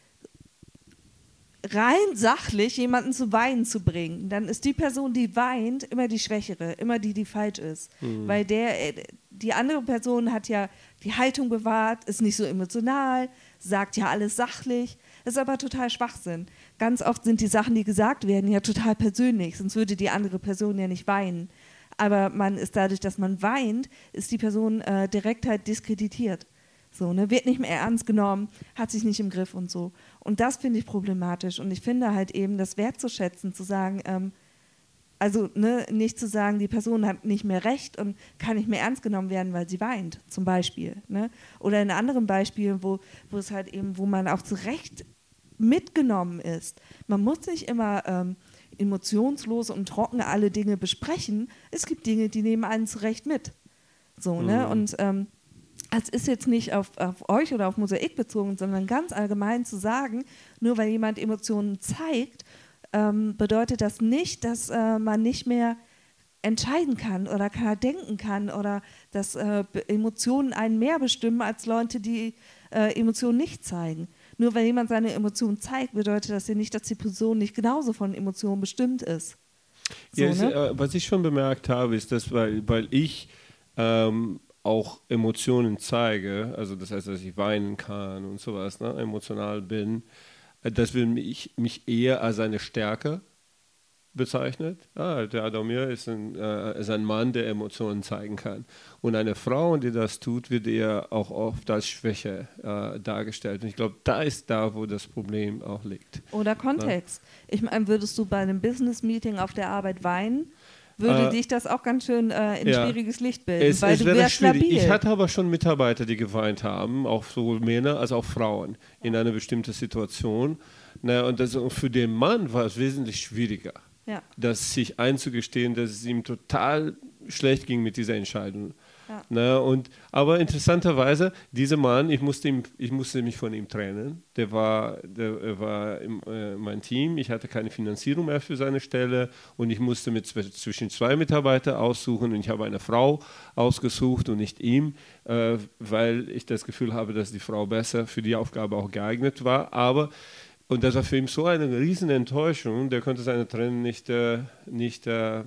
rein sachlich jemanden zu weinen zu bringen, dann ist die Person, die weint, immer die Schwächere, immer die, die falsch ist. Mhm. Weil der, die andere Person hat ja die Haltung bewahrt, ist nicht so emotional, sagt ja alles sachlich. Das ist aber total Schwachsinn. Ganz oft sind die Sachen, die gesagt werden, ja total persönlich, sonst würde die andere Person ja nicht weinen. Aber man ist dadurch, dass man weint, ist die Person äh, direkt halt diskreditiert. So, ne, wird nicht mehr ernst genommen, hat sich nicht im Griff und so. Und das finde ich problematisch. Und ich finde halt eben, das wertzuschätzen, zu sagen, ähm, also ne, nicht zu sagen, die Person hat nicht mehr recht und kann nicht mehr ernst genommen werden, weil sie weint, zum Beispiel. Ne? Oder in anderen Beispielen, wo, wo es halt eben, wo man auch zu Recht mitgenommen ist. Man muss nicht immer ähm, emotionslos und trocken alle Dinge besprechen. Es gibt Dinge, die nehmen einen zu Recht mit. So, mhm. ne? Und ähm, es ist jetzt nicht auf, auf euch oder auf Mosaik bezogen, sondern ganz allgemein zu sagen, nur weil jemand Emotionen zeigt, ähm, bedeutet das nicht, dass äh, man nicht mehr entscheiden kann oder kann denken kann oder dass äh, Emotionen einen mehr bestimmen als Leute, die äh, Emotionen nicht zeigen. Nur weil jemand seine Emotionen zeigt, bedeutet das ja nicht, dass die Person nicht genauso von Emotionen bestimmt ist. So, ja, ne? ist, äh, was ich schon bemerkt habe, ist, dass weil, weil ich ähm, auch Emotionen zeige, also das heißt, dass ich weinen kann und sowas, ne, emotional bin, das will mich, mich eher als eine Stärke bezeichnet. Ah, der Adomir ist ein, äh, ist ein Mann, der Emotionen zeigen kann. Und eine Frau, die das tut, wird eher auch oft als Schwäche äh, dargestellt. Und ich glaube, da ist da, wo das Problem auch liegt. Oder Kontext. Ja. Ich meine, würdest du bei einem Business-Meeting auf der Arbeit weinen, würde äh, dich das auch ganz schön äh, in ja. schwieriges Licht bilden, es, weil es du wärst stabil. Ich hatte aber schon Mitarbeiter, die geweint haben, auch sowohl Männer als auch Frauen, ja. in einer bestimmten Situation. Na, und das, für den Mann war es wesentlich schwieriger, ja. das sich einzugestehen, dass es ihm total schlecht ging mit dieser Entscheidung. Ja. Na, und, aber interessanterweise, dieser Mann, ich musste, ihm, ich musste mich von ihm trennen. Der war, der war im, äh, mein Team. Ich hatte keine Finanzierung mehr für seine Stelle und ich musste mit zwischen zwei Mitarbeitern aussuchen und ich habe eine Frau ausgesucht und nicht ihm, äh, weil ich das Gefühl habe, dass die Frau besser für die Aufgabe auch geeignet war. Aber und das war für ihn so eine riesen Enttäuschung, der konnte seine Tränen nicht, äh, nicht, äh,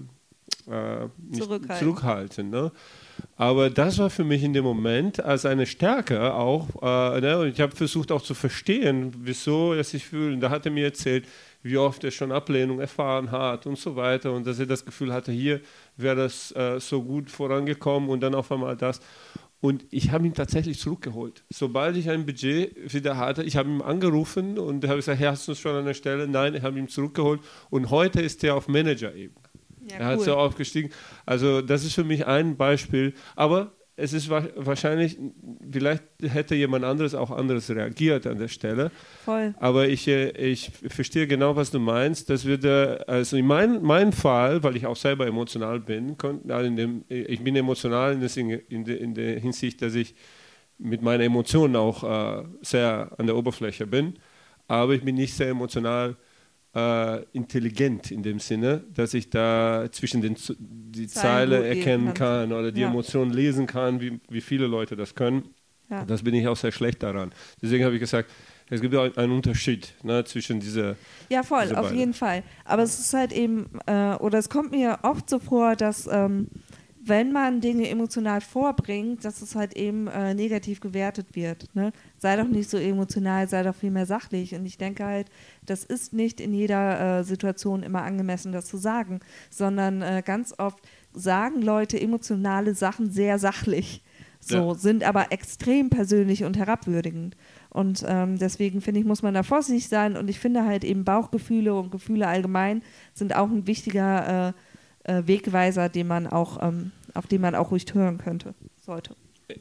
nicht zurückhalten. zurückhalten ne? Aber das war für mich in dem Moment als eine Stärke auch. Äh, ne? Und ich habe versucht auch zu verstehen, wieso er sich fühlt. Und da hat er mir erzählt, wie oft er schon Ablehnung erfahren hat und so weiter. Und dass er das Gefühl hatte, hier wäre das äh, so gut vorangekommen und dann auf einmal das. Und ich habe ihn tatsächlich zurückgeholt. Sobald ich ein Budget wieder hatte, ich habe ihn angerufen und habe gesagt, hey, hast du es schon an der Stelle? Nein, ich habe ihn zurückgeholt. Und heute ist er auf Manager-Ebene. Ja, er hat cool. so aufgestiegen. Also das ist für mich ein Beispiel. Aber es ist wa- wahrscheinlich, vielleicht hätte jemand anderes auch anders reagiert an der Stelle. Voll. Aber ich, ich verstehe genau, was du meinst. Das wird, also in meinem mein Fall, weil ich auch selber emotional bin, in dem, ich bin emotional in, das, in, der, in der Hinsicht, dass ich mit meinen Emotionen auch äh, sehr an der Oberfläche bin. Aber ich bin nicht sehr emotional Uh, intelligent in dem Sinne, dass ich da zwischen den Z- die Zeile erkennen kann oder die ja. Emotionen lesen kann, wie, wie viele Leute das können. Ja. Das bin ich auch sehr schlecht daran. Deswegen habe ich gesagt, es gibt auch einen Unterschied ne, zwischen dieser. Ja, voll, diese auf beiden. jeden Fall. Aber es ist halt eben, äh, oder es kommt mir oft so vor, dass ähm, wenn man Dinge emotional vorbringt, dass es halt eben äh, negativ gewertet wird. Ne? Sei doch nicht so emotional, sei doch viel mehr sachlich. Und ich denke halt, das ist nicht in jeder äh, Situation immer angemessen, das zu sagen, sondern äh, ganz oft sagen Leute emotionale Sachen sehr sachlich, so, ja. sind aber extrem persönlich und herabwürdigend. Und ähm, deswegen finde ich, muss man da vorsichtig sein. Und ich finde halt eben Bauchgefühle und Gefühle allgemein sind auch ein wichtiger äh, äh, Wegweiser, den man auch, ähm, auf den man auch ruhig hören könnte, sollte.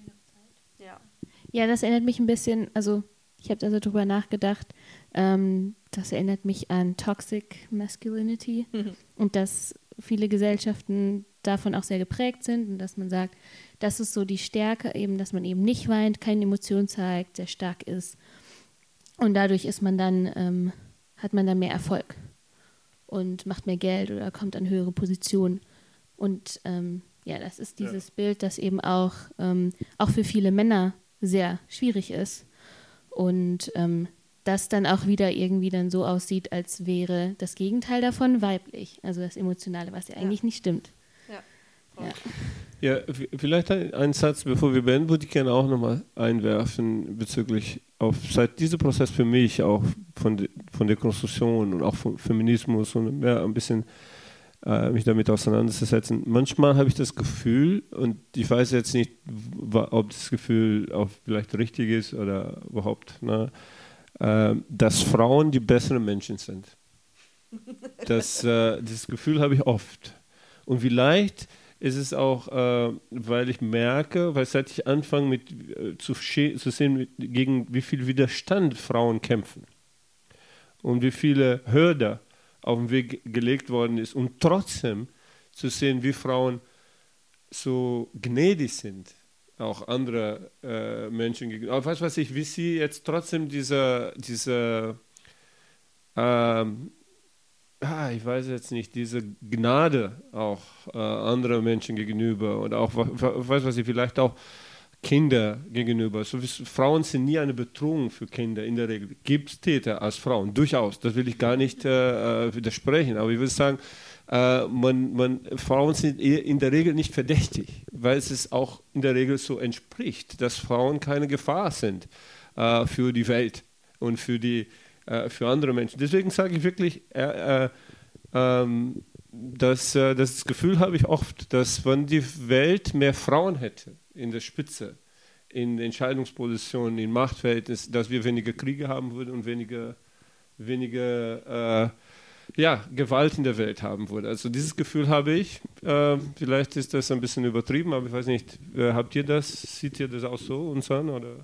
Ja. Ja, das erinnert mich ein bisschen, also ich habe also drüber nachgedacht, ähm, das erinnert mich an Toxic Masculinity mhm. und dass viele Gesellschaften davon auch sehr geprägt sind und dass man sagt, das ist so die Stärke eben, dass man eben nicht weint, keine Emotion zeigt, sehr stark ist und dadurch ist man dann, ähm, hat man dann mehr Erfolg und macht mehr Geld oder kommt an höhere Positionen und ähm, ja, das ist dieses ja. Bild, das eben auch, ähm, auch für viele Männer sehr schwierig ist und ähm, das dann auch wieder irgendwie dann so aussieht, als wäre das Gegenteil davon weiblich, also das Emotionale, was ja, ja. eigentlich nicht stimmt. Ja, ja. ja vielleicht ein, ein Satz, bevor wir beenden, würde ich gerne auch nochmal einwerfen bezüglich auf, seit dieser Prozess für mich auch von, de, von der Konstruktion und auch von Feminismus und mehr ein bisschen äh, mich damit auseinanderzusetzen. Manchmal habe ich das Gefühl, und ich weiß jetzt nicht, ob das Gefühl auch vielleicht richtig ist oder überhaupt, ne, dass Frauen die besseren Menschen sind. Das, äh, das Gefühl habe ich oft. Und vielleicht ist es auch, äh, weil ich merke, weil seit ich anfange mit, äh, zu, zu sehen, mit, gegen wie viel Widerstand Frauen kämpfen und wie viele Hürden auf den Weg gelegt worden ist und trotzdem zu sehen, wie Frauen so gnädig sind. Auch andere äh, Menschen gegenüber. Aber weißt du was, ich, wie sie jetzt trotzdem diese, diese ähm, ah, ich weiß jetzt nicht, diese Gnade auch äh, anderer Menschen gegenüber und auch, weißt du was, ich vielleicht auch Kinder gegenüber. So, Frauen sind nie eine Bedrohung für Kinder in der Regel. Gibt es Täter als Frauen, durchaus. Das will ich gar nicht äh, widersprechen, aber ich würde sagen, Uh, man, man, Frauen sind in der Regel nicht verdächtig, weil es auch in der Regel so entspricht, dass Frauen keine Gefahr sind uh, für die Welt und für, die, uh, für andere Menschen. Deswegen sage ich wirklich, uh, uh, um, dass, uh, das Gefühl habe ich oft, dass wenn die Welt mehr Frauen hätte in der Spitze, in Entscheidungspositionen, in Machtverhältnissen, dass wir weniger Kriege haben würden und weniger, weniger uh, ja, Gewalt in der Welt haben würde. Also dieses Gefühl habe ich. Äh, vielleicht ist das ein bisschen übertrieben, aber ich weiß nicht, äh, habt ihr das, seht ihr das auch so uns an? Oder?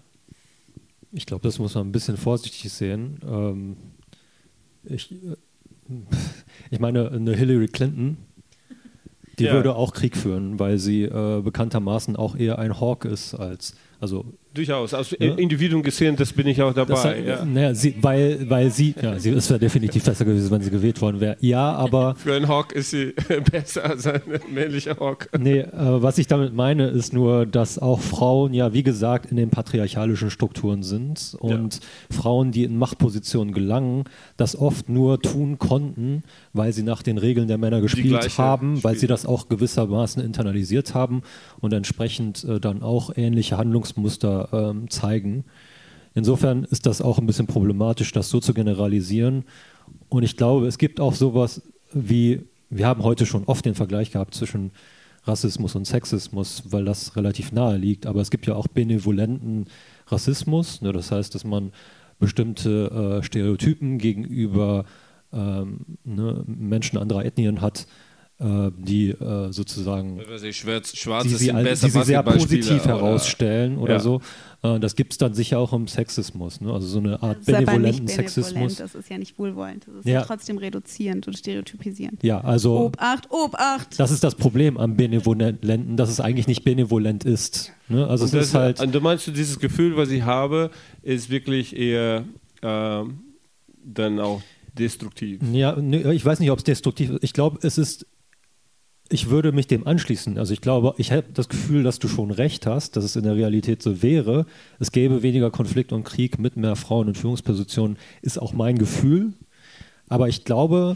Ich glaube, das muss man ein bisschen vorsichtig sehen. Ähm, ich, äh, ich meine, eine Hillary Clinton, die ja. würde auch Krieg führen, weil sie äh, bekanntermaßen auch eher ein Hawk ist als, also durchaus, als ja. Individuum gesehen, das bin ich auch dabei. Das, ja. Naja, sie, weil, weil sie, ja, sie ist ja definitiv besser gewesen, wenn sie gewählt worden wäre. Ja, aber... Für einen Hawk ist sie besser als ein männlicher Hawk. Nee, äh, was ich damit meine, ist nur, dass auch Frauen ja, wie gesagt, in den patriarchalischen Strukturen sind und ja. Frauen, die in Machtpositionen gelangen, das oft nur tun konnten, weil sie nach den Regeln der Männer gespielt haben, Spiel. weil sie das auch gewissermaßen internalisiert haben und entsprechend äh, dann auch ähnliche Handlungsmuster ähm, zeigen. Insofern ist das auch ein bisschen problematisch, das so zu generalisieren. Und ich glaube, es gibt auch sowas wie, wir haben heute schon oft den Vergleich gehabt zwischen Rassismus und Sexismus, weil das relativ nahe liegt, aber es gibt ja auch benevolenten Rassismus, ne, das heißt, dass man bestimmte äh, Stereotypen gegenüber ähm, ne, Menschen anderer Ethnien hat, die äh, sozusagen ich, Schwarz, Schwarze die sie, sind besser, die sie sehr positiv herausstellen oder, oder ja. so. Äh, das gibt es dann sicher auch im Sexismus, ne? Also so eine Art das benevolenten ist Sexismus. Das ist ja nicht wohlwollend, das ist ja. ja trotzdem reduzierend und stereotypisierend. Ja, also Obacht, Obacht! Das ist das Problem am Benevolenten, dass es eigentlich nicht benevolent ist. Ne? Also es das, ist halt. Und du meinst, dieses Gefühl, was ich habe, ist wirklich eher äh, dann auch destruktiv? Ja, ich weiß nicht, ob es destruktiv ist. Ich glaube, es ist Ich würde mich dem anschließen. Also ich glaube, ich habe das Gefühl, dass du schon recht hast, dass es in der Realität so wäre. Es gäbe weniger Konflikt und Krieg mit mehr Frauen in Führungspositionen, ist auch mein Gefühl. Aber ich glaube,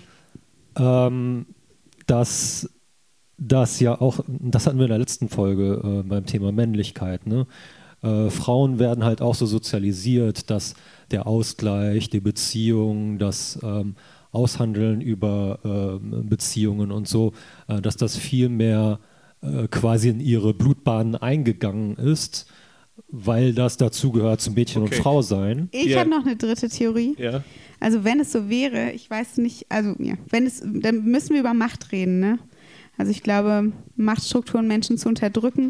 ähm, dass das ja auch, das hatten wir in der letzten Folge äh, beim Thema Männlichkeit, ne? Äh, Frauen werden halt auch so sozialisiert, dass der Ausgleich, die Beziehung, das ähm, Aushandeln über äh, Beziehungen und so, äh, dass das viel mehr äh, quasi in ihre Blutbahnen eingegangen ist, weil das dazugehört zum Mädchen okay. und Frau sein. Ich yeah. habe noch eine dritte Theorie. Ja. Also wenn es so wäre, ich weiß nicht, also ja, wenn es, dann müssen wir über Macht reden, ne? Also ich glaube, Machtstrukturen, Menschen zu unterdrücken,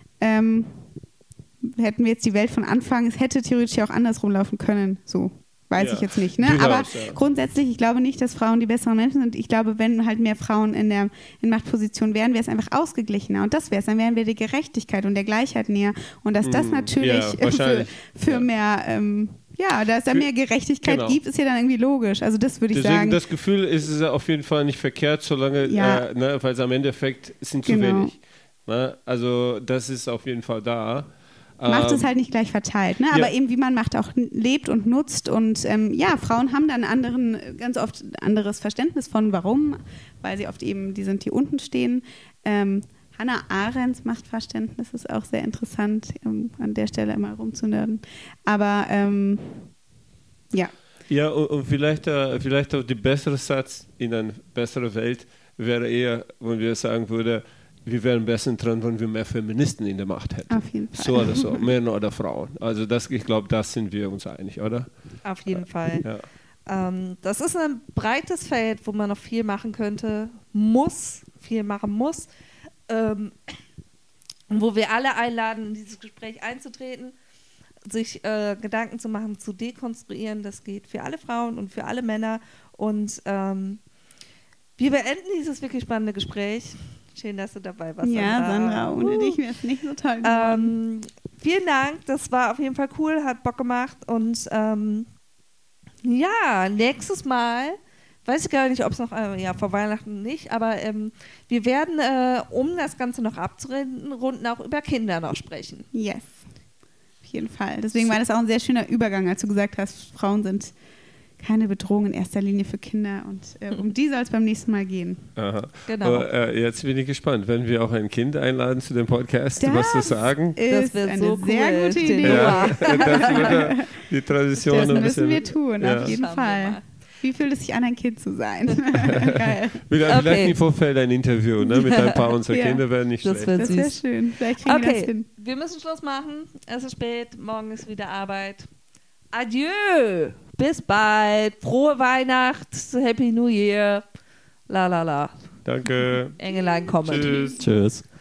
ähm, hätten wir jetzt die Welt von Anfang, es hätte theoretisch auch andersrum laufen können, so. weiß Ja. ich jetzt nicht. Ne? Durchaus, Aber ja. grundsätzlich, ich glaube nicht, dass Frauen die besseren Menschen sind. Ich glaube, wenn halt mehr Frauen in der in Machtposition wären, wäre es einfach ausgeglichener. Und das wäre es. Dann wären wir der Gerechtigkeit und der Gleichheit näher. Und dass das Mm, natürlich ja, für, wahrscheinlich. für Ja. mehr, ähm, ja, dass es da Für- mehr Gerechtigkeit genau. gibt, ist ja dann irgendwie logisch. Also das würde ich Deswegen sagen. das Gefühl ist es auf jeden Fall nicht verkehrt, solange, Ja. äh, ne, weil es am Endeffekt sind zu Genau. wenig. Ne? Also das ist auf jeden Fall da. Macht Ähm, es halt nicht gleich verteilt, ne? ja. Aber eben wie man Macht auch n- lebt und nutzt und ähm, ja, Frauen haben dann anderen, ganz oft anderes Verständnis von warum, weil sie oft eben die sind, die unten stehen. Ähm, Hannah Arendts Machtverständnis ist auch sehr interessant, um an der Stelle immer rumzunörden. Aber ähm, ja, Ja, und, und vielleicht, äh, vielleicht auch der bessere Satz in eine bessere Welt wäre eher, wenn wir sagen würden, wir wären besser dran, wenn wir mehr Feministen in der Macht hätten. auf jeden Fall. So oder so, Männer oder Frauen. Also das, ich glaube, das sind wir uns einig, oder? Auf jeden Fall. Ja. Ähm, das ist ein breites Feld, wo man noch viel machen könnte, muss, viel machen muss, ähm, wo wir alle einladen, in dieses Gespräch einzutreten, sich äh, Gedanken zu machen, zu dekonstruieren. Das geht für alle Frauen und für alle Männer. Und ähm, wir beenden dieses wirklich spannende Gespräch. Schön, dass du dabei warst. Ja, Sandra, ohne Uh. dich wäre es nicht so toll geworden. Ähm, vielen Dank, das war auf jeden Fall cool, hat Bock gemacht und ähm, ja, nächstes Mal, weiß ich gar nicht, ob es noch, äh, ja, vor Weihnachten nicht, aber ähm, wir werden, äh, um das Ganze noch abzurunden, auch über Kinder noch sprechen. Yes, auf jeden Fall. Deswegen war das auch ein sehr schöner Übergang, als du gesagt hast, Frauen sind keine Bedrohung in erster Linie für Kinder und äh, um die soll es beim nächsten Mal gehen. Aha. Genau. Aber, äh, jetzt bin ich gespannt, wenn wir auch ein Kind einladen zu dem Podcast, Das was zu sagen. Ist wär eine so sehr cool, gute den Idee. Noah. Ja, das würde die Tradition Das ein müssen bisschen. wir tun, ja. auf jeden Schauen wir Fall. mal. Wie fühlt es sich an, ein Kind zu sein? Geil. Vielleicht, Okay. vielleicht im Vorfeld ein Interview ne, mit ein paar unserer Ja. Kinder, wäre nicht Das schlecht. wär Das wäre süß. schön. Vielleicht kriegen wir das Okay, hin. wir müssen Schluss machen. Es ist spät, morgen ist wieder Arbeit. Adieu, bis bald, frohe Weihnacht, Happy New Year, la la la. Danke. Engelein kommen. Tschüss. Tschüss.